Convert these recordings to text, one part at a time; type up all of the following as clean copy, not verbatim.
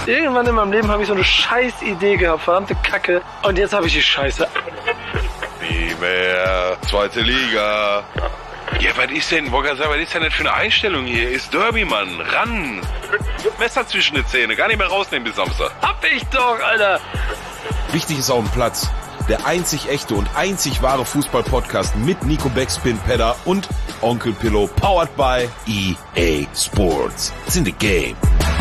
Irgendwann in meinem Leben habe ich so eine scheiß Idee gehabt, verdammte Kacke. Und jetzt habe ich die Scheiße. Nie mehr. Zweite Liga. Ja, was ist denn, was ist denn das für eine Einstellung hier? Ist Derby, Mann. Ran. Messer zwischen die Zähne. Gar nicht mehr rausnehmen bis Samstag. Hab ich doch, Alter. Wichtig ist auf dem Platz. Der einzig echte und einzig wahre Fußball-Podcast mit Nico Backspin Pedder und Onkel Pillow, powered by EA Sports. It's in the game.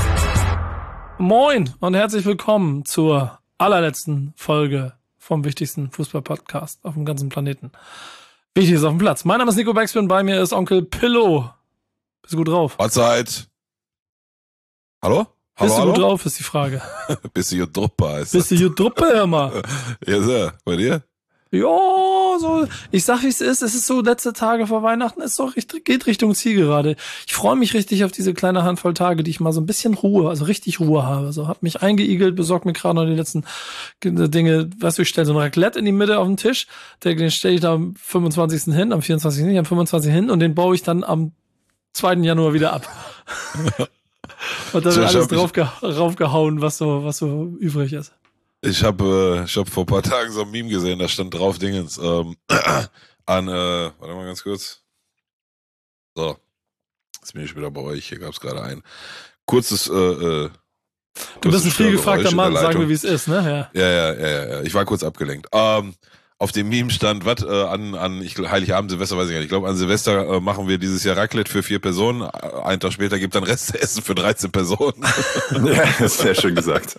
Moin und herzlich willkommen zur allerletzten Folge vom wichtigsten Fußball-Podcast auf dem ganzen Planeten. Wichtig ist auf dem Platz. Mein Name ist Nico Backspin, bei mir ist Onkel Pillow. Bist du gut drauf? Mahlzeit. Hallo? Bist du Hallo? gut drauf, ist die Frage. Bist du gut Truppe, heißt Bist du gut Truppe, hör mal? Ja, sehr. Bei dir? Ja, so. Ich sag, wie es ist so letzte Tage vor Weihnachten, ist doch geht Richtung Zielgerade. Ich freue mich richtig auf diese kleine Handvoll Tage, die ich mal so ein bisschen Ruhe, also richtig Ruhe habe. So, hab mich eingeigelt, besorgt mir gerade noch die letzten Dinge. Weißt du, ich stelle so ein Raclette in die Mitte auf den Tisch, den stelle ich da am 25. hin, am 24. nicht, am 25. hin und den baue ich dann am 2. Januar wieder ab. Und dann wird alles raufgehauen, was so übrig ist. Ich hab vor ein paar Tagen so ein Meme gesehen, da stand drauf Dingens, warte mal ganz kurz. So. Jetzt bin ich wieder bei euch, hier gab's gerade ein kurzes, Du bist ein viel gefragter Mann, sagen wir, wie es ist, ne? Ja. Ich war kurz abgelenkt. Auf dem Meme stand, Heiligabend, Silvester, weiß ich nicht. Ich glaube, an Silvester machen wir dieses Jahr Raclette für 4 Personen. Einen Tag später gibt dann Restessen für 13 Personen. Ja, das ist sehr schön gesagt.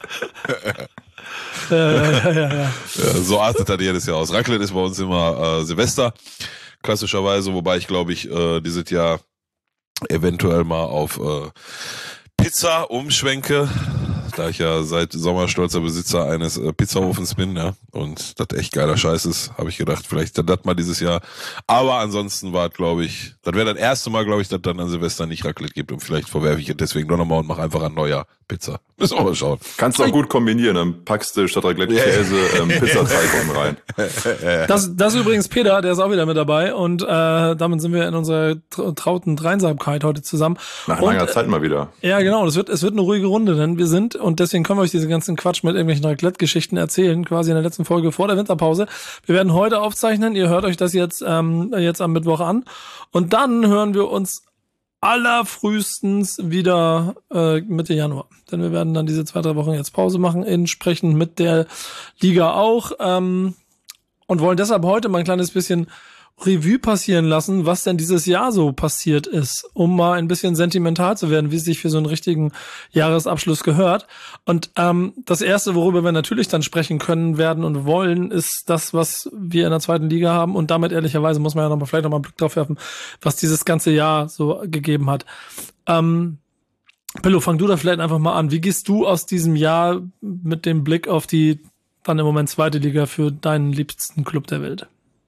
Ja. So artet das jedes Jahr aus. Raclette ist bei uns immer Silvester, klassischerweise, wobei ich glaube dieses Jahr eventuell mal auf Pizza umschwenke, da ich ja seit Sommer stolzer Besitzer eines Pizzaofens bin, ja, und das echt geiler Scheiß ist, habe ich gedacht, vielleicht das mal dieses Jahr. Aber ansonsten war es, glaube ich, das wäre das erste Mal, glaube ich, dass dann an Silvester nicht Raclette gibt und vielleicht verwerfe ich es deswegen doch nochmal und mache einfach ein neuer Pizza. Müssen wir mal schauen. Kannst du auch gut kombinieren, dann packst du statt Raclette Käse Pizzateig unten rein. Das ist übrigens Peter, der ist auch wieder mit dabei und damit sind wir in unserer trauten Dreisamkeit heute zusammen. Nach langer Zeit mal wieder. Ja, genau, es wird eine ruhige Runde, denn wir sind, und deswegen können wir euch diese ganzen Quatsch mit irgendwelchen Raclette-Geschichten erzählen, quasi in der letzten Folge vor der Winterpause. Wir werden heute aufzeichnen, ihr hört euch das jetzt am Mittwoch an und dann hören wir uns allerfrühestens wieder Mitte Januar. Denn wir werden dann diese 2-3 Wochen jetzt Pause machen, entsprechend mit der Liga auch und wollen deshalb heute mal ein kleines bisschen Revue passieren lassen, was denn dieses Jahr so passiert ist, um mal ein bisschen sentimental zu werden, wie es sich für so einen richtigen Jahresabschluss gehört. Und das Erste, worüber wir natürlich dann sprechen können werden und wollen, ist das, was wir in der 2. Liga haben. Und damit ehrlicherweise muss man ja vielleicht noch mal einen Blick drauf werfen, was dieses ganze Jahr so gegeben hat. Pillow, fang du da vielleicht einfach mal an. Wie gehst du aus diesem Jahr mit dem Blick auf die dann im Moment 2. Liga für deinen liebsten Club der Welt?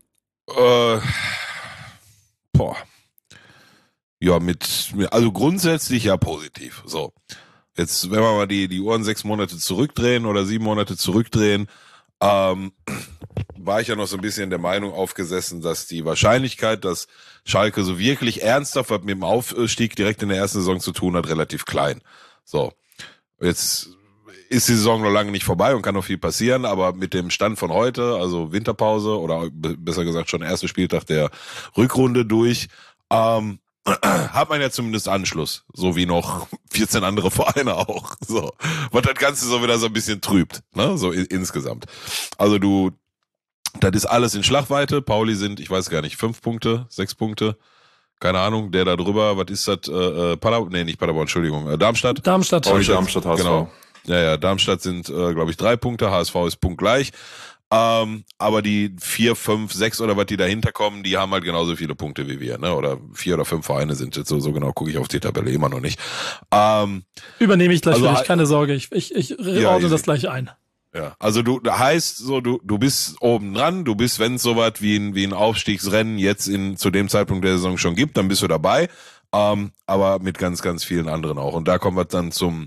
Ja, also grundsätzlich ja positiv. So. Jetzt, wenn wir mal die Uhren 6 Monate zurückdrehen oder 7 Monate zurückdrehen, war ich ja noch so ein bisschen der Meinung aufgesessen, dass die Wahrscheinlichkeit, dass Schalke so wirklich ernsthaft was mit dem Aufstieg direkt in der ersten Saison zu tun hat, relativ klein. So. Jetzt ist die Saison noch lange nicht vorbei und kann noch viel passieren, aber mit dem Stand von heute, also Winterpause oder besser gesagt schon erster Spieltag der Rückrunde durch, hat man ja zumindest Anschluss, so wie noch 14 andere Vereine auch, so. Was das Ganze so wieder so ein bisschen trübt, ne, so insgesamt. Also das ist alles in Schlagweite, Pauli sind, ich weiß gar nicht, 5 Punkte, 6 Punkte, keine Ahnung, der da drüber, was ist das, Darmstadt? Darmstadt, HSV. Genau. Ja, Darmstadt sind, glaube ich, 3 Punkte, HSV ist punktgleich. Aber die 4, 5, 6 oder was die dahinter kommen, die haben halt genauso viele Punkte wie wir, ne? Oder 4 oder 5 Vereine sind jetzt so genau, gucke ich auf die Tabelle immer noch nicht. Übernehme ich gleich also, für dich, keine Sorge, ich ordne das gleich ein. Ja, also du bist oben dran, du bist, wenn es sowas wie ein Aufstiegsrennen jetzt zu dem Zeitpunkt der Saison schon gibt, dann bist du dabei. Aber mit ganz, ganz vielen anderen auch. Und da kommen wir dann zum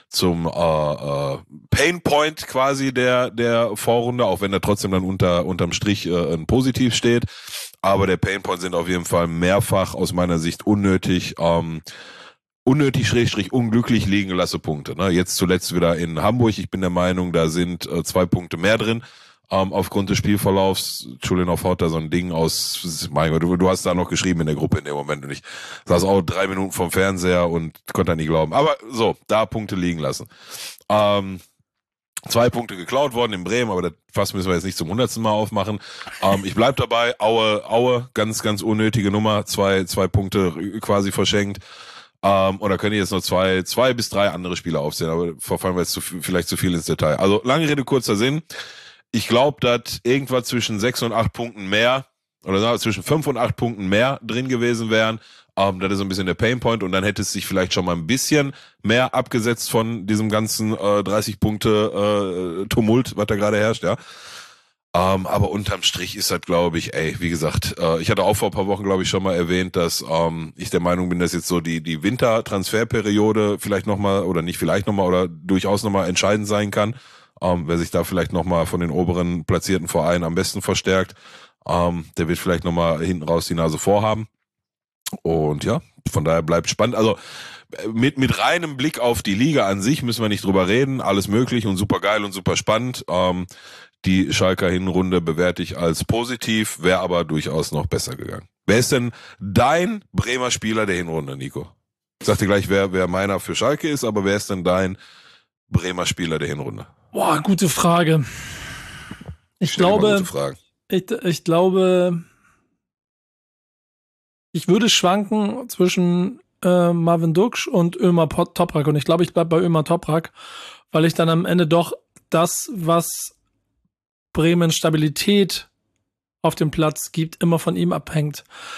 Painpoint quasi der Vorrunde, auch wenn da trotzdem dann unterm Strich ein Positiv steht. Aber der Painpoint sind auf jeden Fall mehrfach aus meiner Sicht unnötig unnötig / unglücklich liegen gelassene Punkte. Ne? Jetzt zuletzt wieder in Hamburg. Ich bin der Meinung, da sind 2 Punkte mehr drin. Aufgrund des Spielverlaufs. Schulinov haut da so ein Ding aus. Mein Gott, du hast da noch geschrieben in der Gruppe in dem Moment. Und ich saß auch 3 Minuten vom Fernseher und konnte da nicht glauben. Aber so, da Punkte liegen lassen. 2 Punkte geklaut worden in Bremen, aber das Fass müssen wir jetzt nicht zum 100. Mal aufmachen. Ich bleib dabei. Aue, ganz, ganz unnötige Nummer. 2 Punkte quasi verschenkt. Und da können ich jetzt noch 2 bis 3 andere Spieler aufzählen, aber verfallen wir jetzt vielleicht zu viel ins Detail. Also, lange Rede, kurzer Sinn. Ich glaube, dass irgendwas zwischen 6 und 8 Punkten mehr, oder sagen wir zwischen 5 und 8 Punkten mehr drin gewesen wären. Das ist so ein bisschen der Painpoint und dann hätte es sich vielleicht schon mal ein bisschen mehr abgesetzt von diesem ganzen 30 Punkte Tumult, was da gerade herrscht, ja. Aber unterm Strich ist das, glaube ich, wie gesagt, ich hatte auch vor ein paar Wochen, glaube ich, schon mal erwähnt, dass ich der Meinung bin, dass jetzt so die Wintertransferperiode vielleicht nochmal, oder nicht vielleicht nochmal, oder durchaus nochmal entscheidend sein kann. Wer sich da vielleicht nochmal von den oberen platzierten Vereinen am besten verstärkt, der wird vielleicht nochmal hinten raus die Nase vorhaben. Und ja, von daher bleibt spannend. Also mit reinem Blick auf die Liga an sich müssen wir nicht drüber reden. Alles möglich und super geil und super spannend. Die Schalker Hinrunde bewerte ich als positiv, wäre aber durchaus noch besser gegangen. Wer ist denn dein Bremer Spieler der Hinrunde, Nico? Ich sag dir gleich, wer meiner für Schalke ist, aber wer ist denn dein Bremer Spieler der Hinrunde? Boah, gute Frage. Ich glaube, ich würde schwanken zwischen Marvin Duksch und Ömer Toprak. Und ich glaube, ich bleibe bei Ömer Toprak, weil ich dann am Ende doch das, was Bremen Stabilität auf dem Platz gibt, immer von ihm abhängt.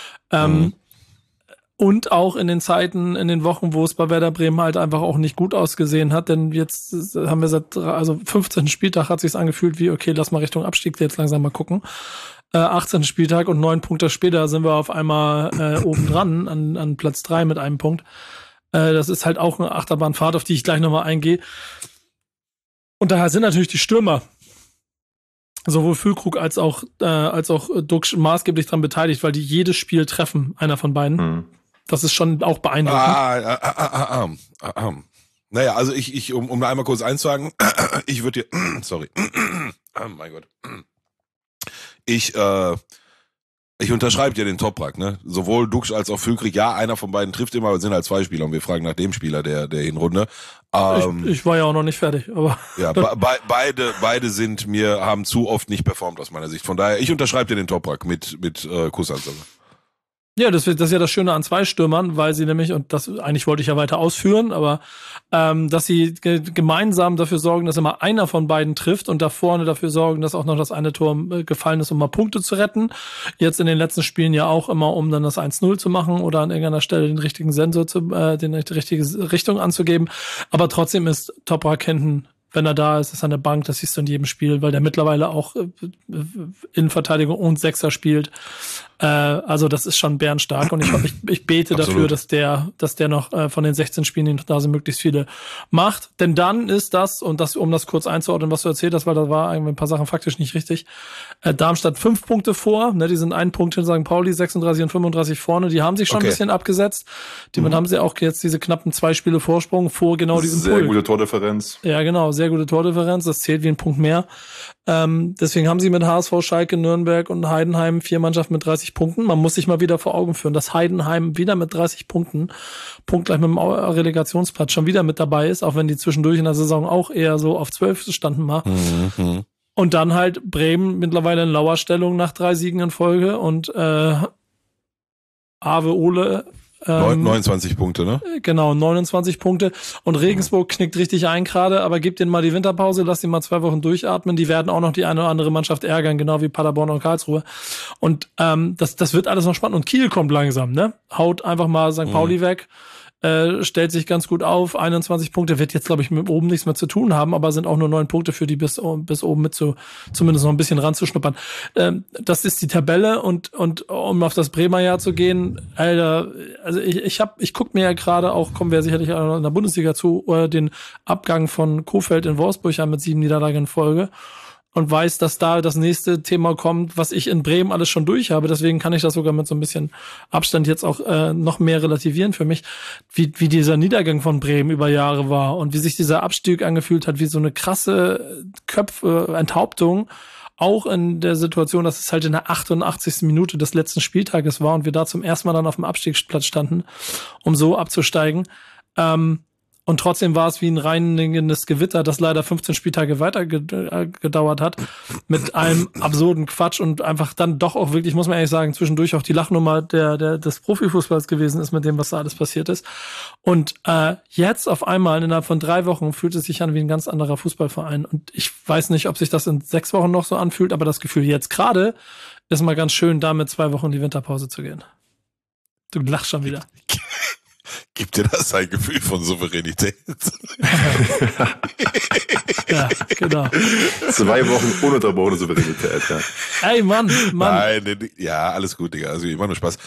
Und auch in den Zeiten, in den Wochen, wo es bei Werder Bremen halt einfach auch nicht gut ausgesehen hat, denn jetzt haben wir seit 15. Spieltag hat sich's angefühlt wie, okay, lass mal Richtung Abstieg jetzt langsam mal gucken. 18. Spieltag und 9 Punkte später sind wir auf einmal oben dran an Platz 3 mit einem Punkt. Das ist halt auch eine Achterbahnfahrt, auf die ich gleich nochmal eingehe. Und daher sind natürlich die Stürmer, sowohl Füllkrug als auch Duksch maßgeblich dran beteiligt, weil die jedes Spiel treffen, einer von beiden. Das ist schon auch beeindruckend. Naja, also ich um einmal kurz einzusagen, ich würde dir, sorry, mein Gott, ich unterschreibe dir den Toprak, ne? Sowohl Duksch als auch Füllkrug, ja, einer von beiden trifft immer, aber es sind halt 2 Spieler und wir fragen nach dem Spieler der Hinrunde. Ich war ja auch noch nicht fertig, aber. Ja, beide haben zu oft nicht performt aus meiner Sicht. Von daher, ich unterschreibe dir den Toprak mit Kussansage. Ja, das ist ja das Schöne an 2 Stürmern, weil sie nämlich, und das eigentlich wollte ich ja weiter ausführen, aber dass sie gemeinsam dafür sorgen, dass immer einer von beiden trifft und da vorne dafür sorgen, dass auch noch das eine Tor gefallen ist, um mal Punkte zu retten. Jetzt in den letzten Spielen ja auch immer, um dann das 1-0 zu machen oder an irgendeiner Stelle den richtigen Sensor die richtige Richtung anzugeben. Aber trotzdem ist Toprak hinten, wenn er da ist er eine Bank, das siehst du in jedem Spiel, weil der mittlerweile auch Innenverteidigung und Sechser spielt. Also das ist schon bärenstark und ich bete Absolut. Dafür, dass der noch von den 16 Spielen, die noch da sind, möglichst viele macht. Denn dann ist das, um das kurz einzuordnen, was du erzählt hast, weil da war irgendwie ein paar Sachen faktisch nicht richtig. Darmstadt 5 Punkte vor, ne, die sind 1 Punkt hinter St. Pauli, 36 und 35 vorne, die haben sich schon ein bisschen abgesetzt. Damit haben sie auch jetzt diese knappen 2 Spiele Vorsprung vor genau diesem Pool. Sehr gute Tordifferenz. Ja, genau, sehr gute Tordifferenz, das zählt wie ein Punkt mehr. Deswegen haben sie mit HSV, Schalke, Nürnberg und Heidenheim 4 Mannschaften mit 30 Punkten. Man muss sich mal wieder vor Augen führen, dass Heidenheim wieder mit 30 Punkten, punktgleich mit dem Relegationsplatz, schon wieder mit dabei ist, auch wenn die zwischendurch in der Saison auch eher so auf 12 standen mal. Und dann halt Bremen mittlerweile in Lauerstellung nach 3 Siegen in Folge und Ave Ole 29 Punkte, ne? Genau, 29 Punkte. Und Regensburg knickt richtig ein gerade, aber gebt denen mal die Winterpause, lasst die mal 2 Wochen durchatmen. Die werden auch noch die eine oder andere Mannschaft ärgern, genau wie Paderborn und Karlsruhe. Und das wird alles noch spannend. Und Kiel kommt langsam, ne? Haut einfach mal St. Pauli weg. Stellt sich ganz gut auf, 21 Punkte, wird jetzt, glaube ich, mit oben nichts mehr zu tun haben, aber sind auch nur 9 Punkte für die bis oben mit zumindest noch ein bisschen ranzuschnuppern. Das ist die Tabelle und um auf das Bremer Jahr zu gehen, Alter, also ich gucke mir ja gerade auch, kommen wir sicherlich auch in der Bundesliga zu, den Abgang von Kofeld in Wolfsburg an mit 7 Niederlagen in Folge. und weiß, dass da das nächste Thema kommt, was ich in Bremen alles schon durch habe. Deswegen kann ich das sogar mit so ein bisschen Abstand jetzt auch noch mehr relativieren für mich, wie dieser Niedergang von Bremen über Jahre war und wie sich dieser Abstieg angefühlt hat, wie so eine krasse Enthauptung, auch in der Situation, dass es halt in der 88. Minute des letzten Spieltages war und wir da zum ersten Mal dann auf dem Abstiegsplatz standen, um so abzusteigen. Und trotzdem war es wie ein reinigendes Gewitter, das leider 15 Spieltage weiter gedauert hat, mit einem absurden Quatsch und einfach dann doch auch wirklich, muss man ehrlich sagen, zwischendurch auch die Lachnummer des Profifußballs gewesen ist mit dem, was da alles passiert ist. Und jetzt auf einmal innerhalb von 3 Wochen fühlt es sich an wie ein ganz anderer Fußballverein. Und ich weiß nicht, ob sich das in 6 Wochen noch so anfühlt, aber das Gefühl jetzt gerade ist mal ganz schön, da mit 2 Wochen in die Winterpause zu gehen. Du lachst schon wieder. Gibt dir das ein Gefühl von Souveränität? Ja, genau. 2 Wochen ununterbrochene Souveränität, ja. Ey, Mann. Nein, ja, alles gut, Digga. Also ich mach nur Spaß.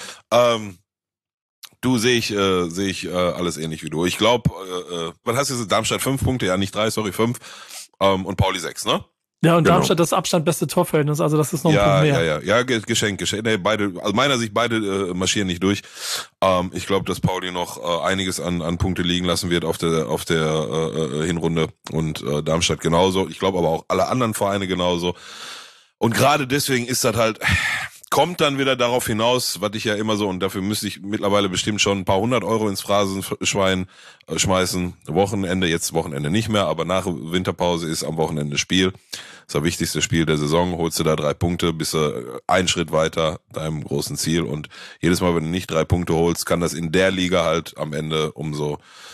Du sehe ich alles ähnlich wie du. Ich glaube, was hast du gesagt? Darmstadt 5 Punkte, ja nicht 3, sorry, 5. Und Pauli 6, ne? Ja, und Genau. Darmstadt das Abstand beste Torverhältnis, also das ist noch ein Punkt mehr. Ja, Geschenk. Nee, beide, aus meiner Sicht, beide marschieren nicht durch. Ich glaube, dass Pauli noch einiges an Punkte liegen lassen wird auf der Hinrunde und Darmstadt genauso. Ich glaube aber auch alle anderen Vereine genauso. Und gerade deswegen ist das halt, kommt dann wieder darauf hinaus, was ich ja immer so, und dafür müsste ich mittlerweile bestimmt schon ein paar 100 Euro ins Phrasenschwein schmeißen. Jetzt Wochenende nicht mehr, aber nach Winterpause ist am Wochenende Spiel. Das ist das wichtigste Spiel der Saison. Holst du da 3 Punkte, bist du einen Schritt weiter deinem großen Ziel. Und jedes Mal, wenn du nicht 3 Punkte holst, kann das in der Liga halt am Ende umso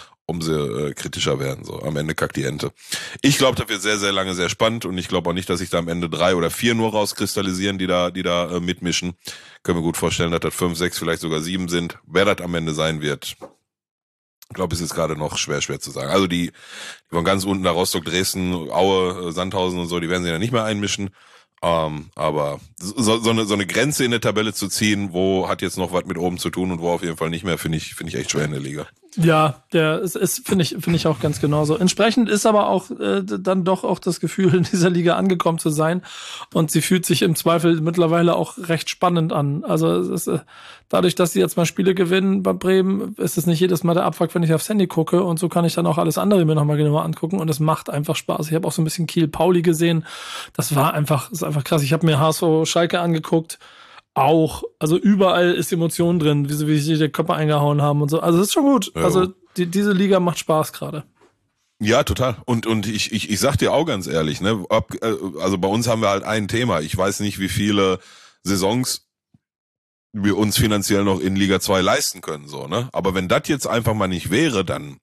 kritischer werden. So, am Ende kackt die Ente. Ich glaube, das wird sehr, sehr lange sehr spannend und ich glaube auch nicht, dass sich da am Ende 3 oder 4 nur rauskristallisieren, die da mitmischen. Können wir gut vorstellen, dass das 5, 6, vielleicht sogar 7 sind. Wer das am Ende sein wird, ich glaube, es ist gerade noch schwer zu sagen. Also die von ganz unten da Rostock, Dresden, Aue, Sandhausen und so, die werden sich ja nicht mehr einmischen. Aber so eine Grenze in der Tabelle zu ziehen, wo hat jetzt noch was mit oben zu tun und wo auf jeden Fall nicht mehr, finde ich echt schwer in der Liga. Ja, der ist finde ich auch ganz genauso. Entsprechend ist aber auch dann doch auch das Gefühl, in dieser Liga angekommen zu sein. Und sie fühlt sich im Zweifel mittlerweile auch recht spannend an. Also es ist, dadurch, dass sie jetzt mal Spiele gewinnen bei Bremen, ist es nicht jedes Mal der Abfuck, wenn ich aufs Handy gucke. Und so kann ich dann auch alles andere mir nochmal genauer angucken. Und es macht einfach Spaß. Ich habe auch so ein bisschen Kiel-Pauli gesehen. Das ist einfach krass. Ich habe mir HSV Schalke angeguckt. Auch, also überall ist Emotion drin, wie sie den Körper eingehauen haben und so. Also das ist schon gut. Ja. Also diese Liga macht Spaß gerade. Ja, total. Und ich sag dir auch ganz ehrlich, ne, also bei uns haben wir halt ein Thema. Ich weiß nicht, wie viele Saisons wir uns finanziell noch in Liga 2 leisten können, so, ne? Aber wenn das jetzt einfach mal nicht wäre, dann,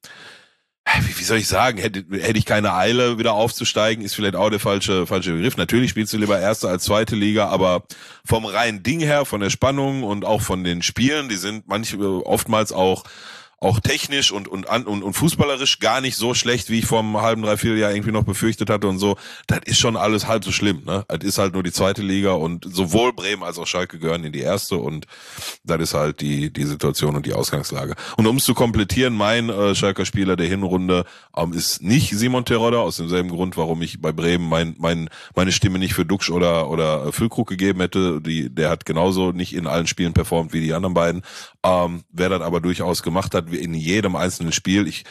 wie soll ich sagen, hätte ich keine Eile, wieder aufzusteigen, ist vielleicht auch der falsche Begriff. Natürlich spielst du lieber erste als zweite Liga, aber vom reinen Ding her, von der Spannung und auch von den Spielen, die sind oftmals auch technisch und fußballerisch gar nicht so schlecht, wie ich vor einem halben, 3/4 Jahr irgendwie noch befürchtet hatte und so. Das ist schon alles halb so schlimm, ne? Das ist halt nur die zweite Liga und sowohl Bremen als auch Schalke gehören in die erste und das ist halt die Situation und die Ausgangslage. Und um es zu komplettieren, mein Schalker Spieler der Hinrunde ist nicht Simon Terodde, aus demselben Grund, warum ich bei Bremen meine Stimme nicht für Duxch oder Füllkrug gegeben hätte. Der hat genauso nicht in allen Spielen performt wie die anderen beiden. Wer das aber durchaus gemacht hat, in jedem einzelnen Spiel. Ich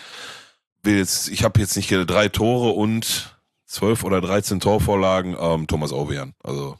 habe jetzt nicht 3 Tore und 12 oder 13 Torvorlagen, Thomas Ovejan. Also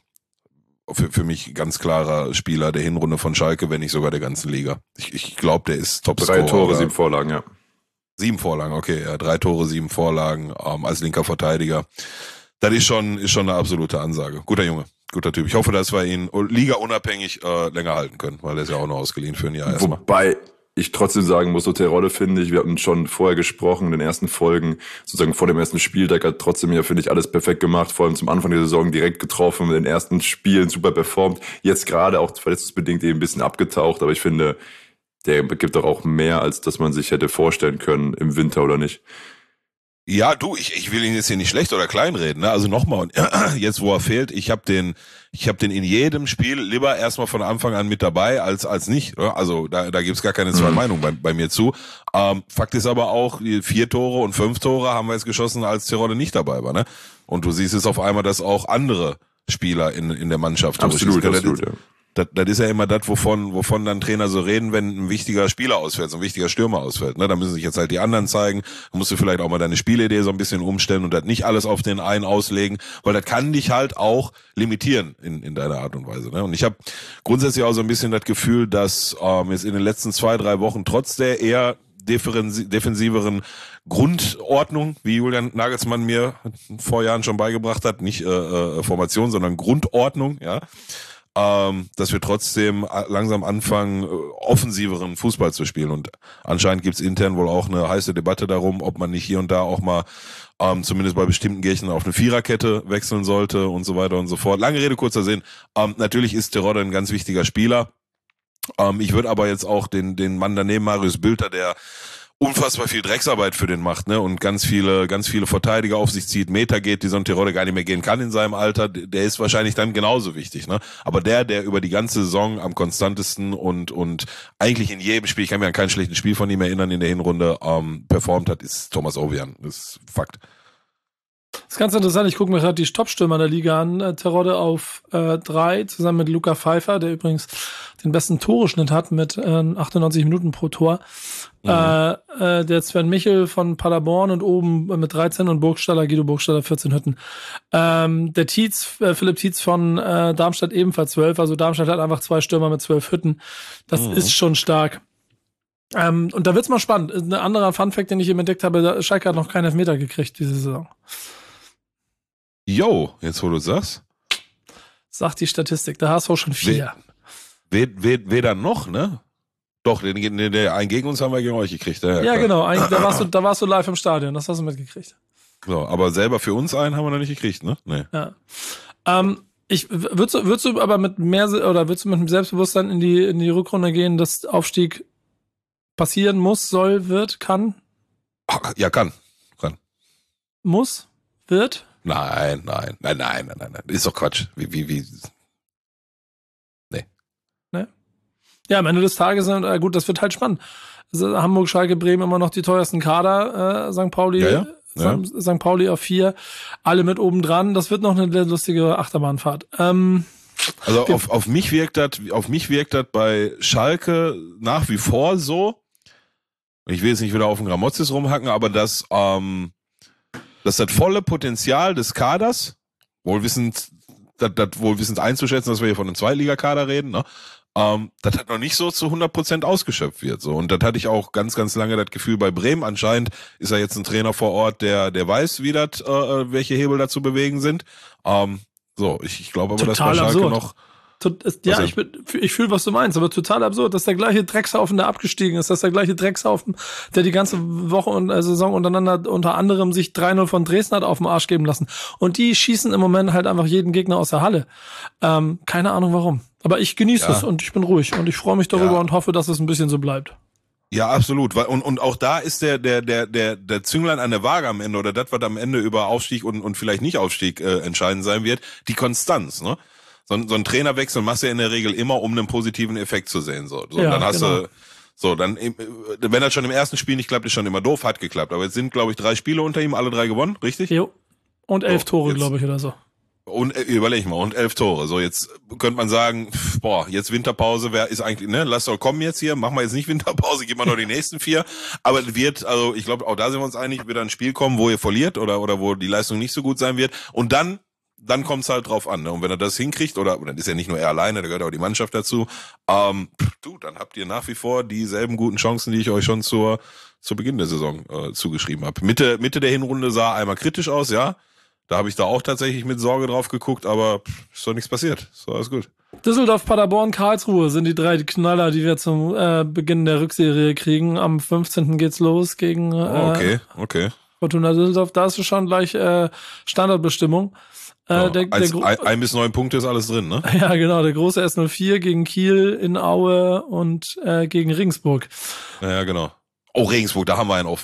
für mich ganz klarer Spieler der Hinrunde von Schalke, wenn nicht sogar der ganzen Liga. Ich glaube, der ist Topscorer. 3 Tore, 7 Vorlagen, ja. 7 Vorlagen, okay, ja, 3 Tore, 7 Vorlagen, als linker Verteidiger. Das ist schon eine absolute Ansage. Guter Junge, guter Typ. Ich hoffe, dass wir ihn Liga unabhängig länger halten können, weil er ist ja auch noch ausgeliehen für ein Jahr erstmal. Wobei ich trotzdem sagen muss, so Terodde finde ich, wir hatten schon vorher gesprochen, in den ersten Folgen, sozusagen vor dem ersten Spieltag, hat trotzdem ja, finde ich, alles perfekt gemacht, vor allem zum Anfang der Saison direkt getroffen, in den ersten Spielen super performt, jetzt gerade auch verletzungsbedingt eben ein bisschen abgetaucht, aber ich finde, der gibt doch auch mehr, als dass man sich hätte vorstellen können im Winter, oder nicht? Ja, du, ich will ihn jetzt hier nicht schlecht oder kleinreden, ne? Also nochmal, jetzt wo er fehlt, ich habe den in jedem Spiel lieber erstmal von Anfang an mit dabei als nicht. Ne? Also da gibt's gar keine zwei Meinungen bei mir zu. Fakt ist aber auch, 4 Tore und 5 Tore haben wir jetzt geschossen, als Terodde nicht dabei war, ne? Und du siehst jetzt auf einmal, dass auch andere Spieler in der Mannschaft. Absolut, ja. Das ist ja immer das, wovon dann Trainer so reden, wenn ein wichtiger Spieler ausfällt, so ein wichtiger Stürmer ausfällt. Ne? Da müssen sich jetzt halt die anderen zeigen. Da musst du vielleicht auch mal deine Spielidee so ein bisschen umstellen und das nicht alles auf den einen auslegen, weil das kann dich halt auch limitieren in deiner Art und Weise. Ne? Und ich habe grundsätzlich auch so ein bisschen das Gefühl, dass jetzt in den letzten 2-3 Wochen trotz der eher defensiveren Grundordnung, wie Julian Nagelsmann mir vor Jahren schon beigebracht hat, nicht Formation, sondern Grundordnung, ja, dass wir trotzdem langsam anfangen, offensiveren Fußball zu spielen. Und anscheinend gibt's intern wohl auch eine heiße Debatte darum, ob man nicht hier und da auch mal zumindest bei bestimmten Gegnern auf eine Viererkette wechseln sollte und so weiter und so fort. Lange Rede, kurzer Sinn. Natürlich ist Terodde ein ganz wichtiger Spieler. Ich würde aber jetzt auch den Mann daneben, Marius Bülter, der unfassbar viel Drecksarbeit für den macht, ne, und ganz viele Verteidiger auf sich zieht, Meter geht, die so ein Terodde gar nicht mehr gehen kann in seinem Alter, der ist wahrscheinlich dann genauso wichtig, ne. Aber der über die ganze Saison am konstantesten und eigentlich in jedem Spiel, ich kann mich an kein schlechtes Spiel von ihm erinnern in der Hinrunde, performt hat, ist Thomas Obiang. Das ist Fakt. Das ist ganz interessant, ich gucke mir gerade die Top-Stürmer der Liga an. Terodde auf 3, zusammen mit Luca Pfeiffer, der übrigens den besten Toreschnitt hat mit 98 Minuten pro Tor. Der Sven Michel von Paderborn und oben mit 13 und Guido Burgstaller 14 Hütten. Der Philipp Tietz von Darmstadt ebenfalls 12, also Darmstadt hat einfach 2 Stürmer mit 12 Hütten. Das ist schon stark. Und da wird's mal spannend. Ein anderer Funfact, den ich eben entdeckt habe, Schalke hat noch keinen Elfmeter gekriegt diese Saison. Jo, jetzt wo du sagst. Sagt die Statistik, der HSV schon 4. Weder noch, ne? Doch, der einen gegen uns haben wir gegen euch gekriegt. Ja, genau, da warst du live im Stadion, das hast du mitgekriegt. So, aber selber für uns einen haben wir noch nicht gekriegt, ne? Nee. Ja. Würdest du aber mit mehr, oder würdest du mit dem Selbstbewusstsein in die Rückrunde gehen, dass Aufstieg passieren muss, soll, wird, kann? Ja, kann. Muss? Wird? Nein. Ist doch Quatsch. Wie? Nee. Ja, am Ende des Tages, gut, das wird halt spannend. Also Hamburg, Schalke, Bremen immer noch die teuersten Kader, St. Pauli, ja. St. Pauli auf 4, alle mit oben dran. Das wird noch eine lustige Achterbahnfahrt. Also auf mich wirkt das bei Schalke nach wie vor so. Ich will jetzt nicht wieder auf den Gramozis rumhacken, aber das volle Potenzial des Kaders, wohlwissend einzuschätzen, dass wir hier von einem Zweitligakader reden, ne? Das hat noch nicht so zu 100% ausgeschöpft wird, so. Und das hatte ich auch ganz, ganz lange das Gefühl bei Bremen. Anscheinend ist ja jetzt ein Trainer vor Ort, der weiß, wie das, welche Hebel da zu bewegen sind. Ich glaube aber, dass bei Schalke absurd. Noch. Ja, ich fühle, was du meinst, aber total absurd, dass der gleiche Dreckshaufen, der abgestiegen ist, dass der gleiche Dreckshaufen, der die ganze Woche und Saison untereinander unter anderem sich 3-0 von Dresden hat auf den Arsch geben lassen. Und die schießen im Moment halt einfach jeden Gegner aus der Halle. Keine Ahnung warum. Aber ich genieße es und ich bin ruhig und ich freue mich darüber und hoffe, dass es ein bisschen so bleibt. Ja, absolut. Und auch da ist der Zünglein an der Waage am Ende oder das, was am Ende über Aufstieg und vielleicht nicht Aufstieg entscheidend sein wird, die Konstanz, ne? So ein Trainerwechsel machst du ja in der Regel immer, um einen positiven Effekt zu sehen. Dann hast du, wenn das schon im ersten Spiel nicht klappt, ist schon immer doof, hat geklappt. Aber jetzt sind, glaube ich, 3 Spiele unter ihm, alle 3 gewonnen, richtig? Jo. Und 11 Tore, glaube ich, oder so. Und überleg mal, und 11 Tore. So, jetzt könnte man sagen, jetzt Winterpause, wer ist eigentlich, ne, lass doch kommen jetzt hier, machen wir jetzt nicht Winterpause, gib mal noch die nächsten 4. Aber ich glaube, auch da sind wir uns einig, wird ein Spiel kommen, wo ihr verliert oder wo die Leistung nicht so gut sein wird. Und dann kommt's halt drauf an, ne? Und wenn er das hinkriegt, oder dann ist ja nicht nur er alleine, da gehört auch die Mannschaft dazu, dann habt ihr nach wie vor dieselben guten Chancen, die ich euch schon zu Beginn der Saison zugeschrieben habe. Mitte der Hinrunde sah einmal kritisch aus, ja. Da habe ich da auch tatsächlich mit Sorge drauf geguckt, aber ist doch nichts passiert. Ist doch alles gut. Düsseldorf, Paderborn, Karlsruhe sind die 3 Knaller, die wir zum Beginn der Rückserie kriegen. Am 15. geht's los gegen okay. Fortuna Düsseldorf. Da ist es schon gleich Standardbestimmung. 1 bis 9 Punkte ist alles drin, ne? Ja, genau. Der große S04 gegen Kiel in Aue und gegen Regensburg. Ja, genau. Oh, Regensburg, da haben wir einen offen, ne?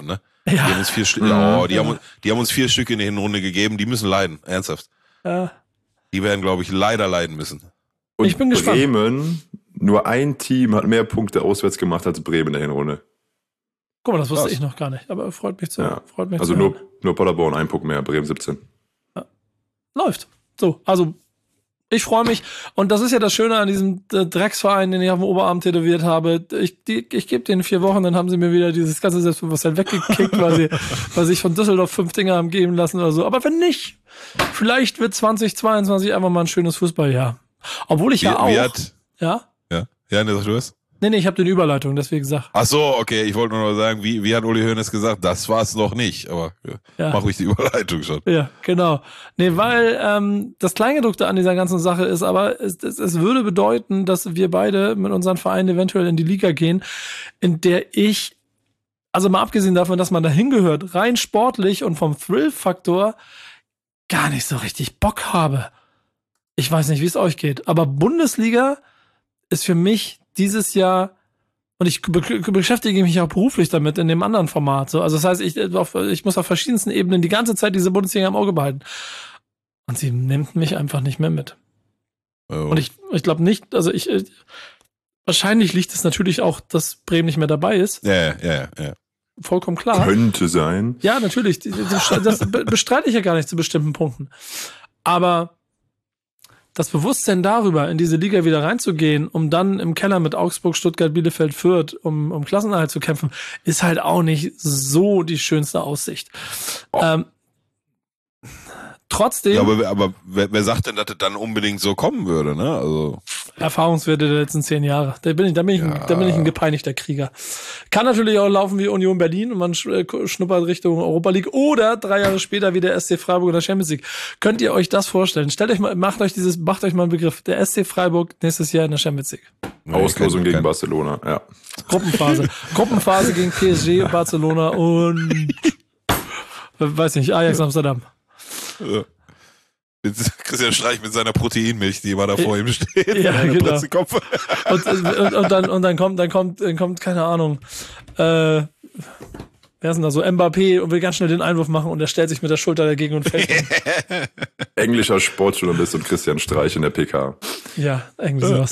Die haben uns 4 Stück, die haben uns 4 Stück in der Hinrunde gegeben, die müssen leiden, ernsthaft. Ja. Die werden, glaube ich, leider leiden müssen. Und Ich bin gespannt. Bremen, nur ein Team hat mehr Punkte auswärts gemacht als Bremen in der Hinrunde. Guck mal, das wusste Krass. ich noch gar nicht, aber freut mich zu. Ja. Freut mich Also zu hören. nur Paderborn, ein Punkt mehr, Bremen 17. Läuft. So, also ich freue mich. Und das ist ja das Schöne an diesem Drecksverein, den ich auf dem Oberarm tätowiert habe. Ich gebe denen 4 Wochen, dann haben sie mir wieder dieses ganze Selbstbewusstsein weggekickt, weil sich von Düsseldorf 5 Dinger haben geben lassen oder so. Aber wenn nicht, vielleicht wird 2022 einfach mal ein schönes Fußballjahr. Obwohl ich ja auch... Ja? Ja, ne, sag du es? Nee, ich habe den Überleitung, deswegen gesagt. Ach so, okay, ich wollte nur noch sagen, wie hat Uli Hoeneß gesagt, das war's noch nicht, aber Ja. mach ruhig die Überleitung schon. Ja, genau. Nee, weil das Kleingedruckte an dieser ganzen Sache ist, aber es würde bedeuten, dass wir beide mit unseren Vereinen eventuell in die Liga gehen, in der ich, also mal abgesehen davon, dass man da hingehört, rein sportlich und vom Thrill-Faktor gar nicht so richtig Bock habe. Ich weiß nicht, wie es euch geht, aber Bundesliga ist für mich dieses Jahr, und ich beschäftige mich auch beruflich damit in dem anderen Format. So. Also das heißt, ich muss auf verschiedensten Ebenen die ganze Zeit diese Bundesliga im Auge behalten. Und sie nimmt mich einfach nicht mehr mit. Oh. Und ich glaube nicht, also wahrscheinlich liegt es natürlich auch, dass Bremen nicht mehr dabei ist. Ja. Vollkommen klar. Könnte sein. Ja, natürlich. Das bestreite ich ja gar nicht zu bestimmten Punkten. Aber das Bewusstsein darüber, in diese Liga wieder reinzugehen, um dann im Keller mit Augsburg, Stuttgart, Bielefeld, Fürth um Klassenerhalt zu kämpfen, ist halt auch nicht so die schönste Aussicht. Trotzdem. Ja, aber wer sagt denn, dass das dann unbedingt so kommen würde, ne? Also. Erfahrungswerte der letzten 10 Jahre. Da bin ich ein gepeinigter Krieger. Kann natürlich auch laufen wie Union Berlin und man schnuppert Richtung Europa League oder 3 Jahre später wie der SC Freiburg in der Champions League. Könnt ihr euch das vorstellen? macht euch mal einen Begriff. Der SC Freiburg nächstes Jahr in der Champions League. Auslosung gegen Barcelona, ja. Gruppenphase gegen PSG, Barcelona und weiß nicht, Ajax Amsterdam. Ja. Christian Streich mit seiner Proteinmilch, die immer da vor ihm steht. Ja, genau. Und dann kommt, keine Ahnung, wer ist denn da so? Mbappé und will ganz schnell den Einwurf machen und er stellt sich mit der Schulter dagegen und fällt. Englischer Sportjournalist und Christian Streich in der PK. Ja, irgendwie sowas.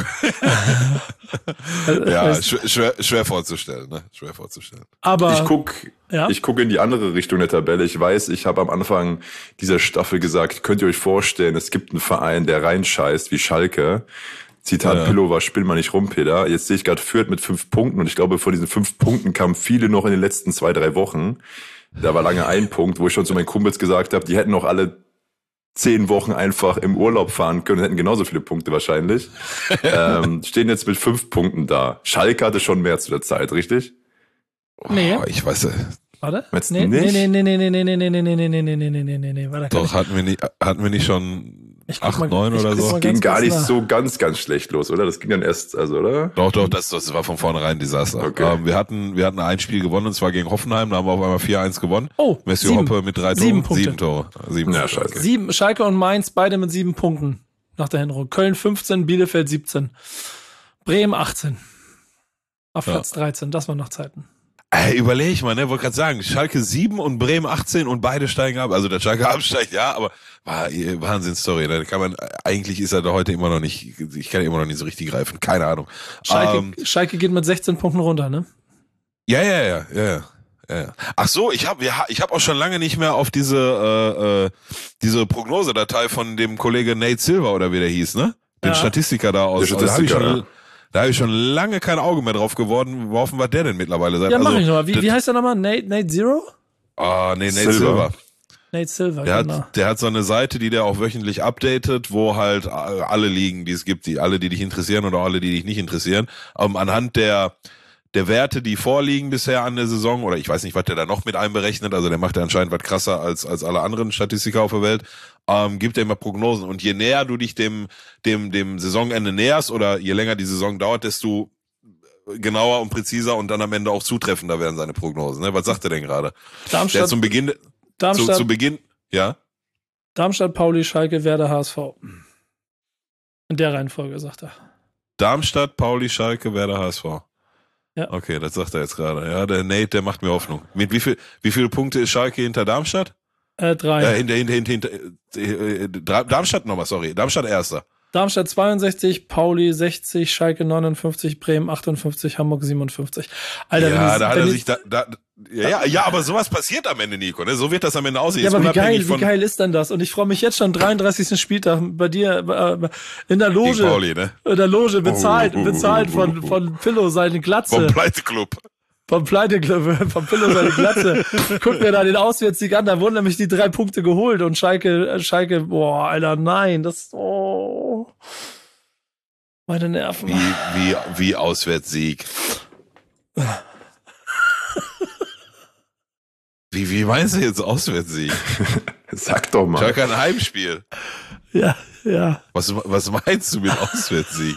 Ja, schwer vorzustellen, ne? Schwer vorzustellen. Aber ich guck in die andere Richtung der Tabelle. Ich weiß, ich habe am Anfang dieser Staffel gesagt, könnt ihr euch vorstellen, es gibt einen Verein, der reinscheißt wie Schalke. Zitat Pillover, spiel mal nicht rum, Peter. Jetzt sehe ich gerade Fürth mit 5 Punkten und ich glaube, von diesen 5 Punkten kamen viele noch in den letzten 2-3 Wochen. Da war lange ein Punkt, wo ich schon zu meinen Kumpels gesagt habe, die hätten noch alle 10 Wochen einfach im Urlaub fahren können, hätten genauso viele Punkte wahrscheinlich. Stehen jetzt mit 5 Punkten da. Schalke hatte schon mehr zu der Zeit, richtig? Nee. Oh, ich weiß Warte? Nee. Warte. Doch, hatten wir nicht schon 8, 9 oder so? Das ging gar nicht so ganz schlecht los, oder? Das ging dann erst, oder? Doch, das war von vornherein ein Desaster. Okay. Wir hatten ein Spiel gewonnen, und zwar gegen Hoffenheim, da haben wir auf einmal 4-1 gewonnen. Oh, Messi Hoppe mit 3 Toren. 7 Punkte. 7 Tore. 7 Ja, Punkte, scheiße. okay. 7, Schalke und Mainz, beide mit 7 Punkten nach der Hinrunde. Köln 15, Bielefeld 17. Bremen 18. Auf Platz 13, das waren noch Zeiten. Überleg mal, ne, wollte gerade sagen, Schalke 7 und Bremen 18 und beide steigen ab. Also der Schalke absteigt, ja, aber Wahnsinnsstory. Da kann man, eigentlich ist er da heute immer noch nicht, ich kann immer noch nicht so richtig greifen, keine Ahnung. Schalke geht mit 16 Punkten runter, ne? Ja. Ach so, ich hab auch schon lange nicht mehr auf diese Prognosedatei von dem Kollege Nate Silver oder wie der hieß, ne? Den Statistiker da aus. Da habe ich schon lange kein Auge mehr drauf geworden, worauf war der denn mittlerweile seit. Ja, mach ich nochmal. Wie heißt der nochmal? Nate Zero? Nee, Nate Silver. Nate Silver, genau. Der hat so eine Seite, die der auch wöchentlich updatet, wo halt alle Ligen, die es gibt, alle, die dich interessieren oder alle, die dich nicht interessieren, anhand der Werte, die vorliegen bisher an der Saison, oder ich weiß nicht, was der da noch mit einberechnet, also der macht ja anscheinend was krasser als alle anderen Statistiker auf der Welt, gibt er immer Prognosen. Und je näher du dich dem Saisonende näherst oder je länger die Saison dauert, desto genauer und präziser und dann am Ende auch zutreffender werden seine Prognosen. Ne? Was sagt er denn gerade? Darmstadt, zu Beginn, ja? Darmstadt, Pauli, Schalke, Werder, HSV. In der Reihenfolge, sagt er. Darmstadt, Pauli, Schalke, Werder, HSV. Ja. Okay, das sagt er jetzt gerade. Ja, der Nate, der macht mir Hoffnung. Mit wie viele Punkte ist Schalke hinter Darmstadt? 3. Darmstadt nochmal, sorry. Darmstadt Erster. Darmstadt 62, Pauli 60, Schalke 59, Bremen 58, Hamburg 57. Alter, Ja, da hat er sich ja, aber sowas passiert am Ende, Nico, ne? So wird das am Ende aussehen. Ja, aber wie geil ist denn das? Und ich freue mich jetzt schon 33. Spieltag bei dir in der Loge. Gegen Pauli, ne? In der Loge bezahlt von Pillow seine Glatze. Vom Pleiteclub. Vom Pillow seine Glatze. Guck mir da den Auswärtssieg an, da wurden nämlich die 3 Punkte geholt und Schalke, boah, Alter, nein, meine Nerven. Wie Auswärtssieg. Wie meinst du jetzt Auswärtssieg? Sag doch mal. Schalke ein Heimspiel. Ja. Was meinst du mit Auswärtssieg?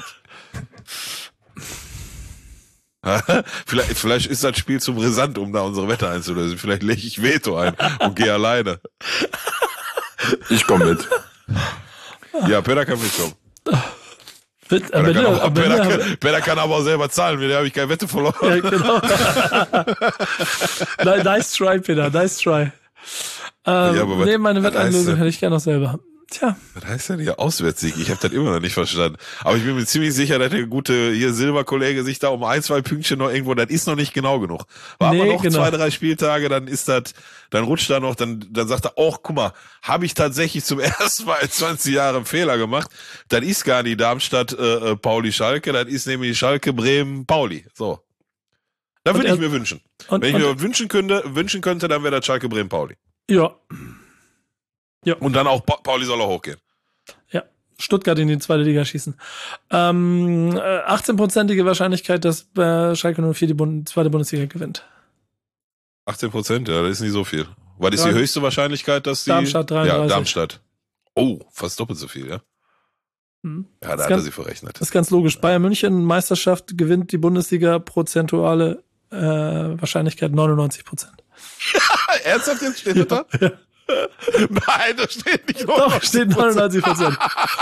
Vielleicht ist das Spiel zu brisant, um da unsere Wette einzulösen. Vielleicht lege ich Veto ein und gehe alleine. Ich komme mit. Ja, Peter kann mitkommen. Peter kann aber auch selber zahlen, da habe ich keine Wette verloren. Ja, genau. Nice try, Peter, nice try. Meine Wetteinlösung hätte ich gerne noch selber. Tja. Was heißt denn hier Auswärtssieg? Ich habe das immer noch nicht verstanden. Aber ich bin mir ziemlich sicher, dass der gute hier Silberkollege sich da um 1, 2 Pünktchen noch irgendwo, das ist noch nicht genau genug. War aber noch 2, 3 Spieltage, dann rutscht da noch, dann sagt er, oh, guck mal, habe ich tatsächlich zum ersten Mal in 20 Jahren einen Fehler gemacht. Das ist gar nicht Darmstadt, Pauli, Schalke, das ist nämlich Schalke, Bremen, Pauli. So. Da würde ich mir wünschen. Wenn ich mir wünschen könnte, dann wäre das Schalke, Bremen, Pauli. Ja. Und dann auch Pauli soll auch hochgehen. Ja, Stuttgart in die 2. Liga schießen. 18%ige Wahrscheinlichkeit, dass Schalke 04 die 2. Bundesliga gewinnt. 18%, ja, das ist nicht so viel. Was ist die höchste Wahrscheinlichkeit, dass die... Darmstadt 33. Ja, Darmstadt. Oh, fast doppelt so viel, ja? Ja, da hat er sie verrechnet. Das ist ganz logisch. Bayern München, Meisterschaft, gewinnt die Bundesliga, prozentuale Wahrscheinlichkeit 99%. Ernsthaft jetzt steht da? Ja. Nein, das steht nicht 99%. Doch, steht 99%.